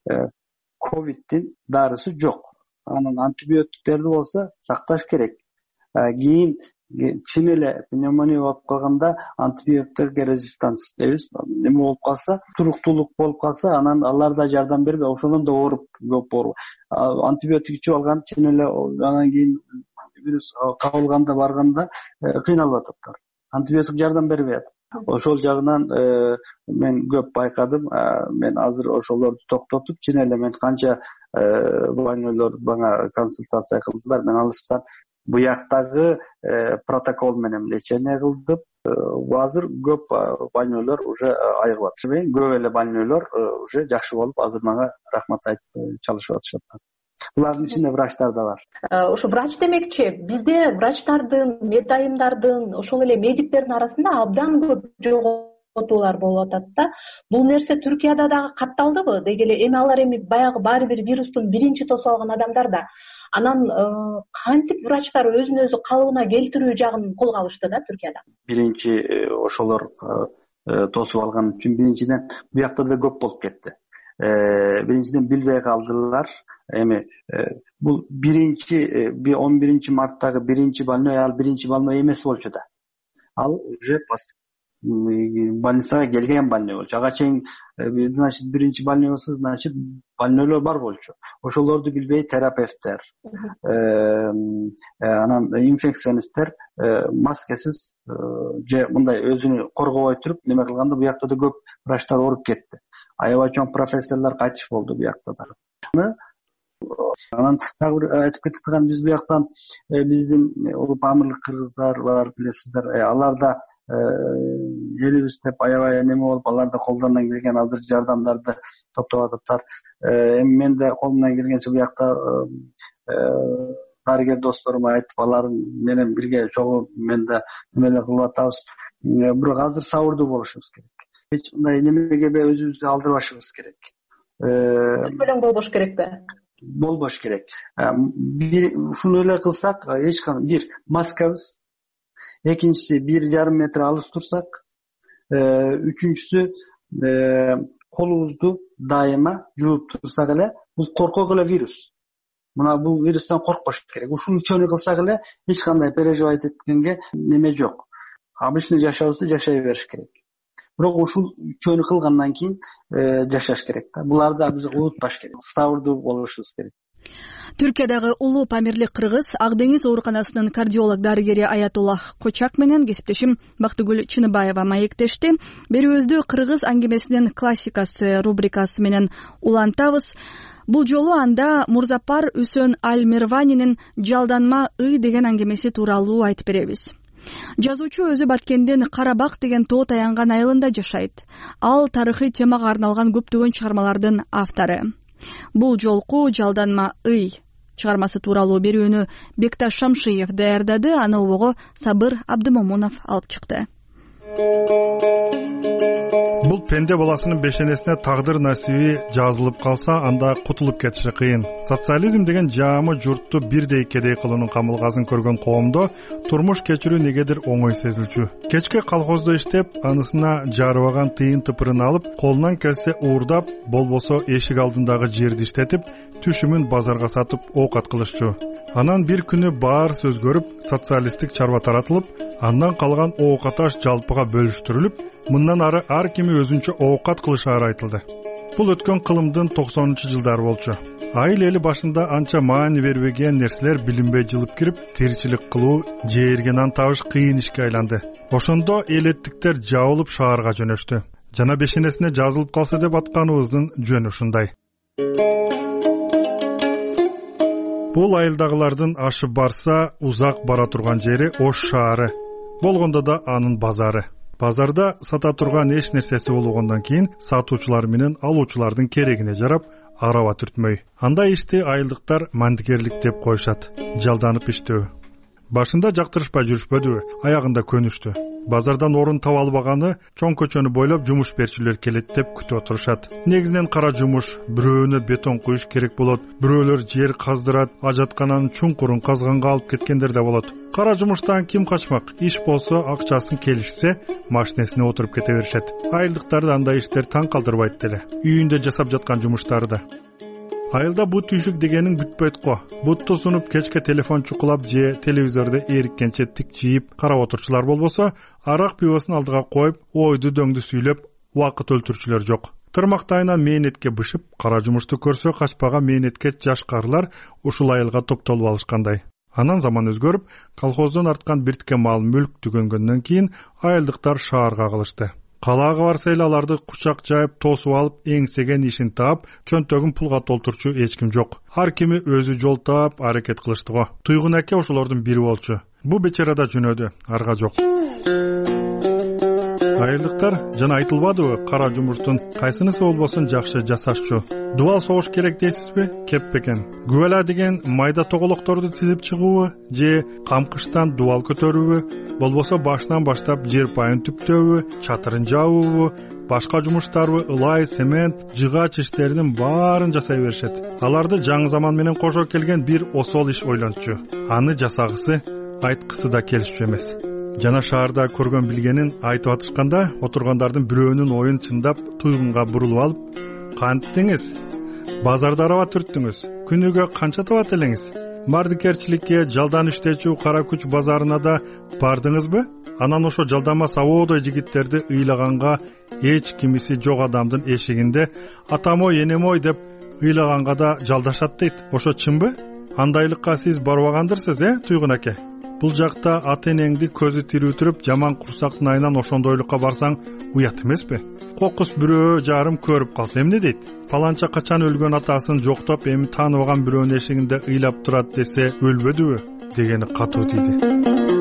ковидтин дарысы жок. Анан антибиотиктерди болсо сакташ керек. Кийин чын эле пневмония болуп калганда антибиотиктерге резистанс дейбиз. Неме болуп калса, туруктуулук болуп калса, анан алар да жардам бербей, ошондон да ооруп көп ооруп. Антибиотик ичип алган чын эле анан кийин вирус кабылганда барганда кыйналып атат. Антибиотик жардам бербей атат. Ошол жагынан мен көп байкадым. Мен азыр ошолорду токтотуп, чын эле мен канча больнойлор бана консультация кылдылар, мен алыстан буяктагы протокол менен лечение кылдып, азыр көп больнойлор уже айыгып атышат. Көп эле больнойлор уже жакшы болуп, азыр мага рахмат айтып чалышып атышат. Булардын ичинде врачтар да бар. Ошо врач демекчи, бизде врачтардын, медайымдардын, ошол эле медиктердин арасында абдан көп жоготуулар болуп атат да. Бул нерсе Түркияда дагы катталдыбы? Деги эле эми алар эми баягы баары бир вирустун биринчи тосуп алган адамдар да. Анан кантип врачтар өзүн өзү калыбына келтирүү жагын колго алышты да Түркияда? Биринчи ошолор тосуп алган үчүн биринчиден буякта да көп болуп кетти. Биринчиден билбей калдылар. Эми бул биринчи он биринчи марттагы биринчи больной, ал биринчи больной эмес болчу да. Ал уже больницага келген больной болчу. Ага чейин значит биринчи больной болсо, значит больнойлор бар болчу. Ошолорду билбей терапевттер, анан инфекционисттер маскасыз же мындай өзүнү коргобой туруп неме кылганда буякта да көп врачтар ооруп кетти. Аябай чоң профессорлор кайтыш болду буякта да. Анан дагы бир айтып кетип калган, биз буяктан биздин улуп амырлык кыргыздар бар, билесиздер, алар да элибиз деп аябай неме болуп, алар да колдорунан келген азыр жардамдарды топтоп атыптар. Эми мен да колумдан келгенче буякта дарыгер досторума айтып, алар менен бирге чогуу мен да немелер кылып атабыз. Бирок азыр сабырдуу болушубуз керек. Эч кандай немеге өзүбүздү алдырбашыбыз керек. Өлөң болбош керекпи? Болбош керек. Ушуну эле кылсак, эч кандай бир маскабыз, экинчиси бир жарым метр алыс турсак, үчүнчүсү колубузду дайыма жууп турсак эле, бул коркок эле вирус. Мына бул вирустан коркпош керек. Ушуну чөйнө кылсак эле эч кандай переживать эткенге неме жок. Обычный жашообузду жашай бериш керек. бирок ушул үчөөнү кылгандан кийин жашаш керек да. Буларды да биз унутпаш керек. Сабырдуу болушубуз керек. Түркиядагы улуу памирлик кыргыз Ак деңиз ооруканасынын кардиолог дарыгери Аятуллах Кочак менен кесиптешим Бактыгүл Чыныбаева маектешти. Берүүбүздү кыргыз аңгемесинин классикасы рубрикасы менен улантабыз. Бул жолу анда Мурзапар Үсөн Аль-Мирванинин Жалданма ый деген аңгемеси тууралуу айтып беребиз. Жазуучу өзү Баткенден Карабак деген тоо таянган айылында жашайт. Ал тарыхый темага арналган көптөгөн чыгармалардын автору. Бул жолку Жалданма ый чыгармасы тууралуу берүүнү Бекташ Шамшиев даярдады, аны обого Сабыр Абдымомунов алып чыкты. Бул пенде баласынын бешенесине тагдыр насиби жазылып калса, анда кутулуп кетиши кыйын. Социализм деген жаамы журтту бирдей кедей кылуунун камылгасын көргөн коомдо турмуш кечирүү негедир оңой сезилчү. Кечке колхоздо иштеп, анысына жарыбаган тыйын тыпырын алып, колунан келсе уурдап, болбосо эшик алдындагы жерди иштетип, түшүмүн базарга сатып оокат кылышчу. Анан бир күнү баарысы өзгөрүп, социалисттик чарба таратылып, андан калган оокат аш жалпыга бөлүштүрүлүп, мындан ары ар кими өзүнчө оокат кылышаары айтылды. Бул өткөн кылымдын токсонунчу жылдары болчу. Айыл эли башында анча маани бербеген нерселер билинбей жылып кирип, тиричилик кылуу, жээрген табыш кыйын ишке айланды. Ошондо элеттиктер жабылып шаарга жөнөштү. Жана бешенесине жазылып калса деп атканыбыздын жөнү ушундай. Бул айылдагылардын ашып барса, узак бара турган жери Ош шаары. Болгондо да анын базары. Базарда сата турган эч нерсеси болгондон кийин сатуучулар менен алуучулардын керегине жарап, араба түртмөй. Андай ишти айылдыктар мандикерлик деп коюшат. Жалданып иштөө. Башында жактырышпай жүрүшпөдүбү, аягында көнүштү. Базардан орун таба албаганы чоң көчөнү бойлоп жумуш берчилер келет деп күтүп отурушат. Негизинен кара жумуш, бирөөнө бетон куюш керек болот, бирөөлөр жер каздырат, ажаткананын чуңкурун казганга алып кеткендер да болот. Кара жумуштан ким качмак? Иш болсо, акчасын келишсе, машинесине отуруп кете беришет. Айылдыктарды андай иштер таң калтырбайт деле. Үйүндө жасап жаткан жумуштары да. Айылда бут түйшүк дегенин бүтпөйт го. Бутту сунуп кечке телефон чукулап же телевизордо эриккенче тик жийип карап отурчулар болбосо, арак пивосын алдыга коюп, ойду дөңдү сүйлөп, убакыт өлтүрчүлөр жок. Тырмактайынан мээнетке бышып, кара жумушту көрсө качпаган мээнетке жаш карылар ушул айылга топтолуп алышкандай. Анан заман өзгөрүп, колхоздон арткан биртке мал мүлк түгөнгөндөн кийин айылдыктар шаарга калышты. Калаага барса эле аларды кучак жайып, тосуп алып, эңсеген ишин таап, чөнтөгүн пулга толтурчу эч ким жок. Ар кими өзү жол таап, аракет кылышты го. Туйгун аке ошолордун бири болчу. Бу бечара да жөнөдү, арга жок. Айылдыктар жана айтылбадыбы, кара жумуштун кайсынысы болбосун жакшы жасашчу. Дубал согуш керек дейсизби? Кеп бекен. Күбөлө деген майда тоголокторду тизип чыгуубу же камкыштан дубал көтөрүүбү, болбосо башынан баштап жер пайын түптөбү, чатырын жабуубу, башка жумуштарбы, ылай, цемент, жыгач иштеринин баарын жасай беришет. Аларды жаңы заман менен кошо келген бир осол иш ойлончу. Аны жасагысы, айткысы да келишчү эмес. Жана шаарда көргөн билгенин айтып атышканда, отургандардын бирөөнүн оюн чындап туйгунга бурулуп алып, "Кантиңиз? Базарда араба түрттүңүз? Күнүгө канча табат элеңиз? Мардикерчиликке, жалдан иштечү кара күч базарына да бардыңызбы?" Анан ошо жалданма сабоодой жигиттерди ыйлаганга эч кимиси жок адамдын эшигинде "Атам-ой, энем-ой" деп ыйлаганга да жалдашат дейт. Ошо чынбы? Андайлыкка сиз барбагандырсыз, э, Туйгун аке? Бул жакта ата энеңди көзү тирүү туруп, жаман курсактын айынан ошондойлукка барсаң уят эмеспи? Кокус бирөө жарым көрүп калса эмне дейт? Паланча качан өлгөн атасын жоктоп, эми тааныбаган бирөөнүн эшигинде ыйлап турат десе өлбөдүбү? Дегени катуу тийди.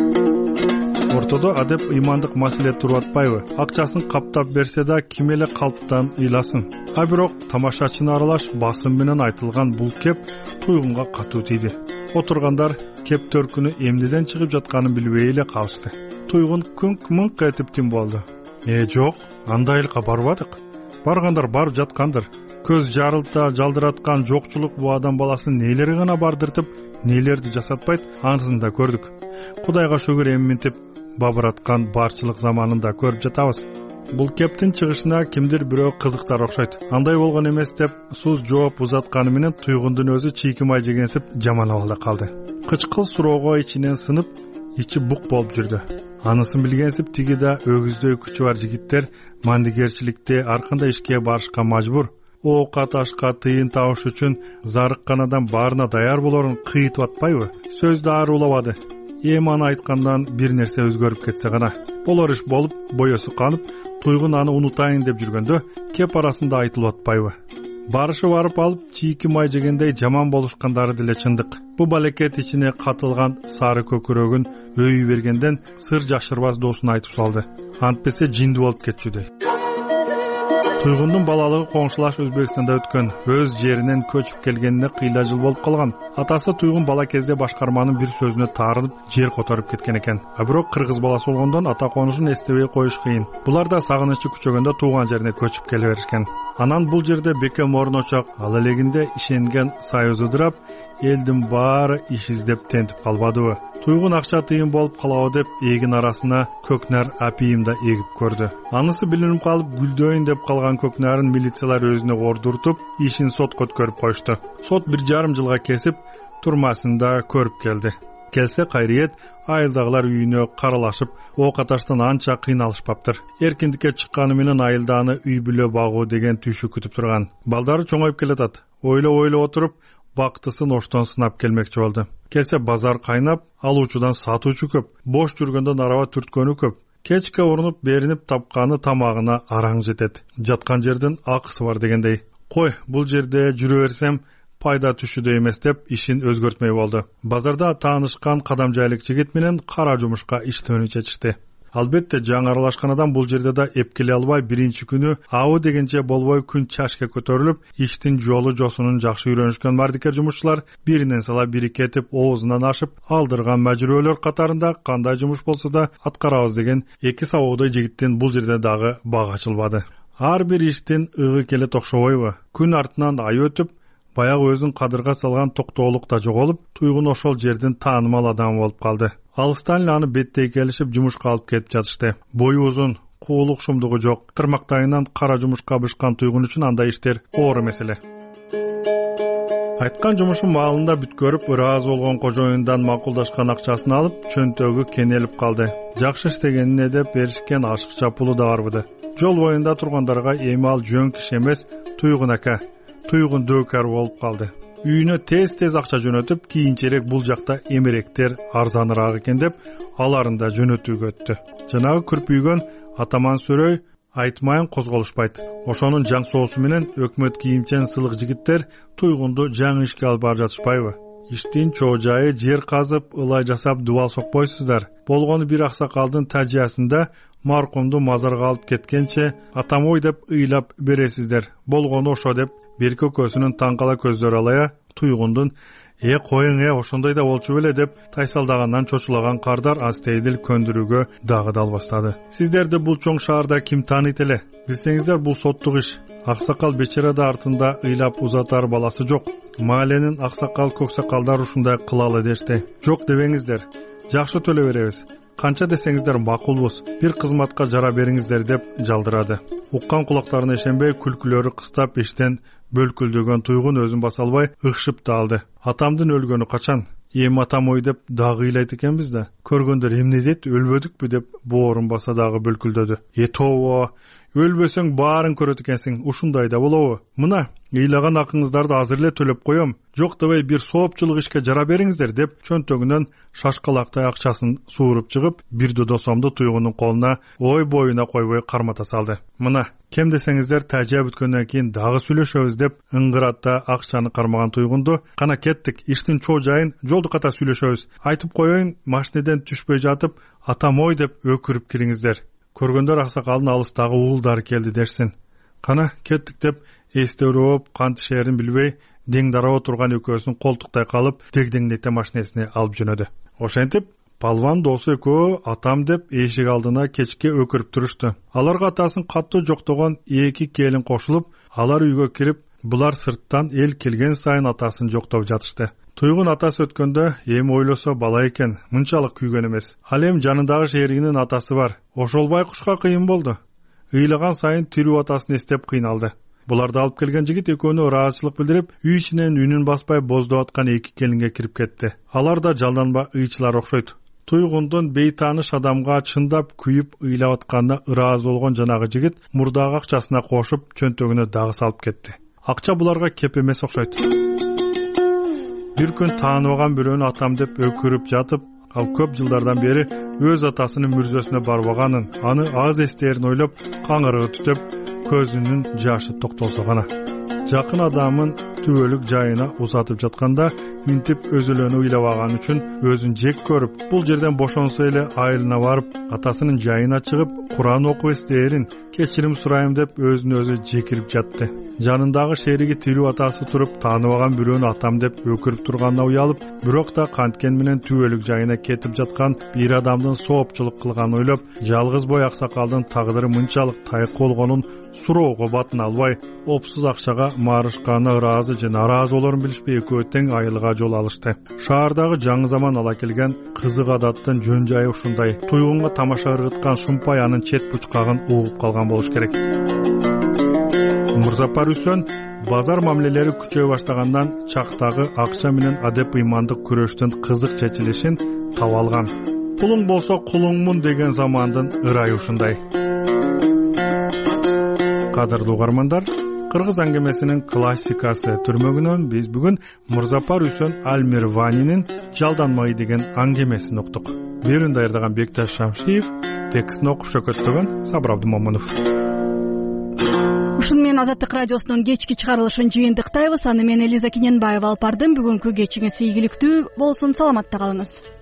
Ортодо адеп ыймандык маселе туруп атпайбы? Акчасын каптап берсе да ким эле калптан ыйласын. А бирок тамашачыны аралаш басым менен айтылган бул кеп Туйгунга катуу тийди. Отургандар кеп төркүнү эмнеден чыгып жатканын билбей эле калышты. Туйгун күңк-мыңк этип тим болду. Э, жок, андайлыкка барбадык. Баргандар барып жаткандыр. Көз жарылта жалдыраткан жокчулук бу адам баласын нелери гана бардыртып, нелерди жасатпайт, анысын да көрдүк. Кудайга шүгүр, эми минтип бабыраткан барчылык заманында көрүп жатабыз. Бул кептин чыгышына кимдир бирөө кызыктар окшойт. Андай болгон эмес деп суз жооп узатканы менен Туйгундун өзү чийки май жегенсип жаман абалда калды. Кычкыл суроого ичинен сынып, ичи бук болуп жүрдү. Анысын билгенсип тиги да өгүздөй күчү бар жигиттер мандигерчиликте ар кандай ишке барышка мажбур. Оокат ашка тыйын табыш үчүн зарыкканадан баарына даяр болорун кыйтып атпайбы? Сөз да аарулабады. Эми аны айткандан бир нерсе өзгөрүп кетсе гана. Болор иш болуп, боесу канып, туйгун аны унутайын деп жүргөндө кеп арасында айтылып атпайбы? Барышы барып алып, чийки май жегендей жаман болушкандары деле чындык. Бу балекет ичине катылган сары көкүрөгүн өйү бергенден сыр жашырбас досуна айтып салды. Антпесе жинди болуп кетчүдөй. Туйгундун балалыгы коңшулаш Өзбекстанда өткөн, өз жеринен көчүп келгенине кыйла жыл болуп калган. Атасы Туйгун бала кезде башкарманын бир сөзүнө таарынып, жер которуп кеткен экен. А бирок кыргыз баласы болгондон ата конушун эстебей коюш кыйын. Булар да сагынычы күчөгөндө тууган жерине көчүп келе беришкен. Анан бул жерде бекем орун очок, ал элегинде ишенген союз ыдырап, элдин баары иш издеп тентип калбадыбы? Туйгун акча тыйын болуп калабы деп эгин арасына көкнар апийым да эгип көрдү. Анысы билинип калып, гүлдөйүн деп калган көкнарын милициялар өзүнө ордуртуп, ишин сотко өткөрүп коюшту. Сот бир жарым жылга кесип, турмасын да көрүп келди. Келсе кайриет, айылдагылар үйүнө каралашып, оокаташтан анча кыйналышпаптыр. Эркиндикке чыкканы менен айылданы үй бүлө багуу деген түшү күтүп турган. Балдары чоңоюп келатат. Ойлоп-ойлоп отуруп, бактысын оштон сынап келмекчи болду. Келсе базар кайнап, алуучудан сатуучу көп, бош жүргөндөн араба түрткөнү көп. Кечке урунуп беринип тапканы тамагына араң жетет. Жаткан жердин акысы бар дегендей. Кой, бул жерде жүрө берсем пайда түшүдө эмес деп ишин өзгөртмөй болду. Базарда таанышкан кадамжайлык жигит менен кара жумушка иштөөнү чечишти. Албетте жаңы аралашканадан бул жерде да эпкеле албай биринчи күнү абы дегенче болбой күн чашка көтөрүлүп, иштин жолу жосунун жакшы үйрөнүшкөн мардикер жумушчулар биринен сала бири кетип, оозунан ашып, алдырган мажбүрөөлөр катарында кандай жумуш болсо да аткарабыз деген эки сабоодой жигиттин бул жерде дагы бага ачылбады. Ар бир иштин ыгы келет окшобойбу? Күн артынан ай өтүп, баягы өзүн кадырга салган токтоолук да жоголуп, Туйгун ошол жердин таанымал адамы болуп калды. Алыстан эле аны беттей келишип жумушка алып кетип жатышты. Бою узун, куулук шумдугу жок. Тырмактайынан кара жумушка бышкан Туйгун үчүн андай иштер оор маселе. Айткан жумушун маалында бүткөрүп, ыраазы болгон кожоюндан макулдашкан акчасын алып, чөнтөгү кенелип калды. Жакшы иштегенине деп беришкен ашыкча пулу да барбыды. Жол боюнда тургандарга эми ал жөн киши эмес, Туйгун ака, Туйгун дөкөр болуп калды. Үйүнө тез-тез акча жөнөтүп, кийинчерээк бул жакта эмеректер арзаныраак экен деп, аларын да жөнөтүүгө өттү. Жанагы күрпүйгөн атаман Сөрөй айтмайын козголушпайт. Ошонун жаң соосу менен өкмөт кийимчен сылык жигиттер Туйгунду жаңы ишке алып барып жатышпайбы? Иштин чоо жайы жер казып, ылай жасап дубал сокпойсуздар. Болгону бир аксакалдын тажиясында маркумду мазарга алып кеткенче атамой деп ыйлап бересиздер. Болгону ошо деп бир көкөсүнүн таңкала көздөрү алая Туйгундун «Э, коюң, э, ошондой да болчу беле» деп тайсалдагандан чочулаган кардар астейдил көндүрүүгө дагы дал баштады. Сиздерди бул чоң шаарда ким тааныйт эле? Билсеңиздер, бул соттук иш. Аксакал бечара да артында ыйлап узатар баласы жок. Мааленин аксакал көксакалдар ушундай кылалы дешти. Жок дебеңиздер. Жакшы төлө беребиз. Канча десеңиздер макулбуз. Бир кызматка жара бериңиздер деп жалдырады. Уккан кулактарына ишенбей күлкүлөрү кыстап иштен бөлкүлдөгөн Туйгун өзүн баса албай ыкшып да алды. Атамдын өлгөнү качан? Эми атам ой деп дагы ыйлайт экенбиз да. Көргөндөр эмне дейт, өлбөдүкпү деп боорун баса дагы бөлкүлдөдү. Э тоо, өлбөсөң баарын көрөт экенсиң, ушундай да болобу? Мына, ыйлаган акыңыздарды азыр эле төлөп коем. Жок дебей бир соопчулук ишке жара бериңиздер деп чөнтөгүнөн шашкалактай акчасын сууруп чыгып, бир додо сомду Туйгундун колуна ой боюна койбой кармата салды. Мына, кем десеңиздер тажия бүткөндөн кийин дагы сүйлөшөбүз деп ыңгыратта акчаны кармаган Туйгунду, кана кеттик, иштин чоо жайын жолду ката сүйлөшөбүз. Айтып коеюн, машинеден түшпөй жатып, атам ой деп өкүрүп кириңиздер. Көргөндөр аксакалдын алыстагы уулдары келди дерсин. Кана кеттик деп эстөрөп, кантишерин билбей, дең дароо турган экөөсүн колтуктай калып, дегдеңдете машинесине алып жөнөдү. Ошентип, палван досу экөө атам деп эшик алдына кечке өкүрүп турушту. Аларга атасын каттуу жоктогон эки келин кошулуп, алар үйгө кирип, булар сырттан эл келген сайын атасын жоктоп жатышты. Туйгун атасы өткөндө эми ойлосо бала экен, мынчалык күйгөн эмес. Ал эми жанындагы шеригинин атасы бар. Ошол байкушка кыйын болду. Ыйлаган сайын тирүү атасын эстеп кыйналды. Буларды алып келген жигит экөөнү ыраазычылык билдирип, үй ичинен үнүн баспай боздоп аткан эки келинге кирип кетти. Алар да жалданба ыйчылар окшойт. туйгундун бейтааныш адамга чындап күйүп ыйлап атканына ыраазы болгон жанагы жигит мурдагы акчасына кошуп чөнтөгүнө дагы салып кетти. Акча буларга кеп эмес окшойт. Бир күн тааныбаган бирөөнү атам деп өкүрүп жатып, ал көп жылдардан бери өз атасынын мүрзөсүнө барбаганын, аны аз эстээрин ойлоп, каңырыгы түтөп, көзүнүн жашы токтолсо гана. Жакын адамын түбөлүк жайына узатып жатканда минтип өзөлөнү ыйлабаган үчүн өзүн жек көрүп, бул жерден бошонсо эле айылына барып, атасынын жайына чыгып, Куран окуп эстээрин, кечирим сурайм деп өзүн өзү жекирип жатты. Жанындагы шериги тирүү атасы туруп, тааныбаган бирөөнү атам деп өкүрүп турганына уялып, бирок да канткен менен түбөлүк жайына кетип жаткан бир адамдын соопчулук кылганын ойлоп, жалгыз бой аксакалдын тагдыры мынчалык тайык болгонун суроого батын албай, опсуз акчага марышканына ыраазы же нараазы болорун билишпей экөө тең айылга жол алышты. Шаардагы жаңы заман ала келген кызык адаттын жөн жайы ушундай. Туйгунга тамаша ыргыткан Шумпай анын чет бучкагын угуп калган болуш керек. Мурзапар Үсөн базар мамилелери күчөй баштагандан чактагы акча менен адеп ыймандык күрөштүн кызык чечилишин таап алган. Пулуң болсо кулуңмун деген замандын ырайы ушундай. Кадырлуу угармандар, кыргыз аңгемесинин классикасы түрмөгүнөн биз бүгүн Мурзапар Үсөн Аль-Мирванинин Жалданмай деген аңгемесин уктук. Берүүнү даярдаган Бекташ Шамшиев, текстин окуп шөкөттөгөн Сабыр Абдымомунов. Ушуну менен Азаттык радиосунун кечки чыгарылышын жыйынтыктайбыз. Аны мен Элиза Кененбаева алып бардым. Бүгүнкү кечиңиз ийгиликтүү болсун, саламатта калыңыз.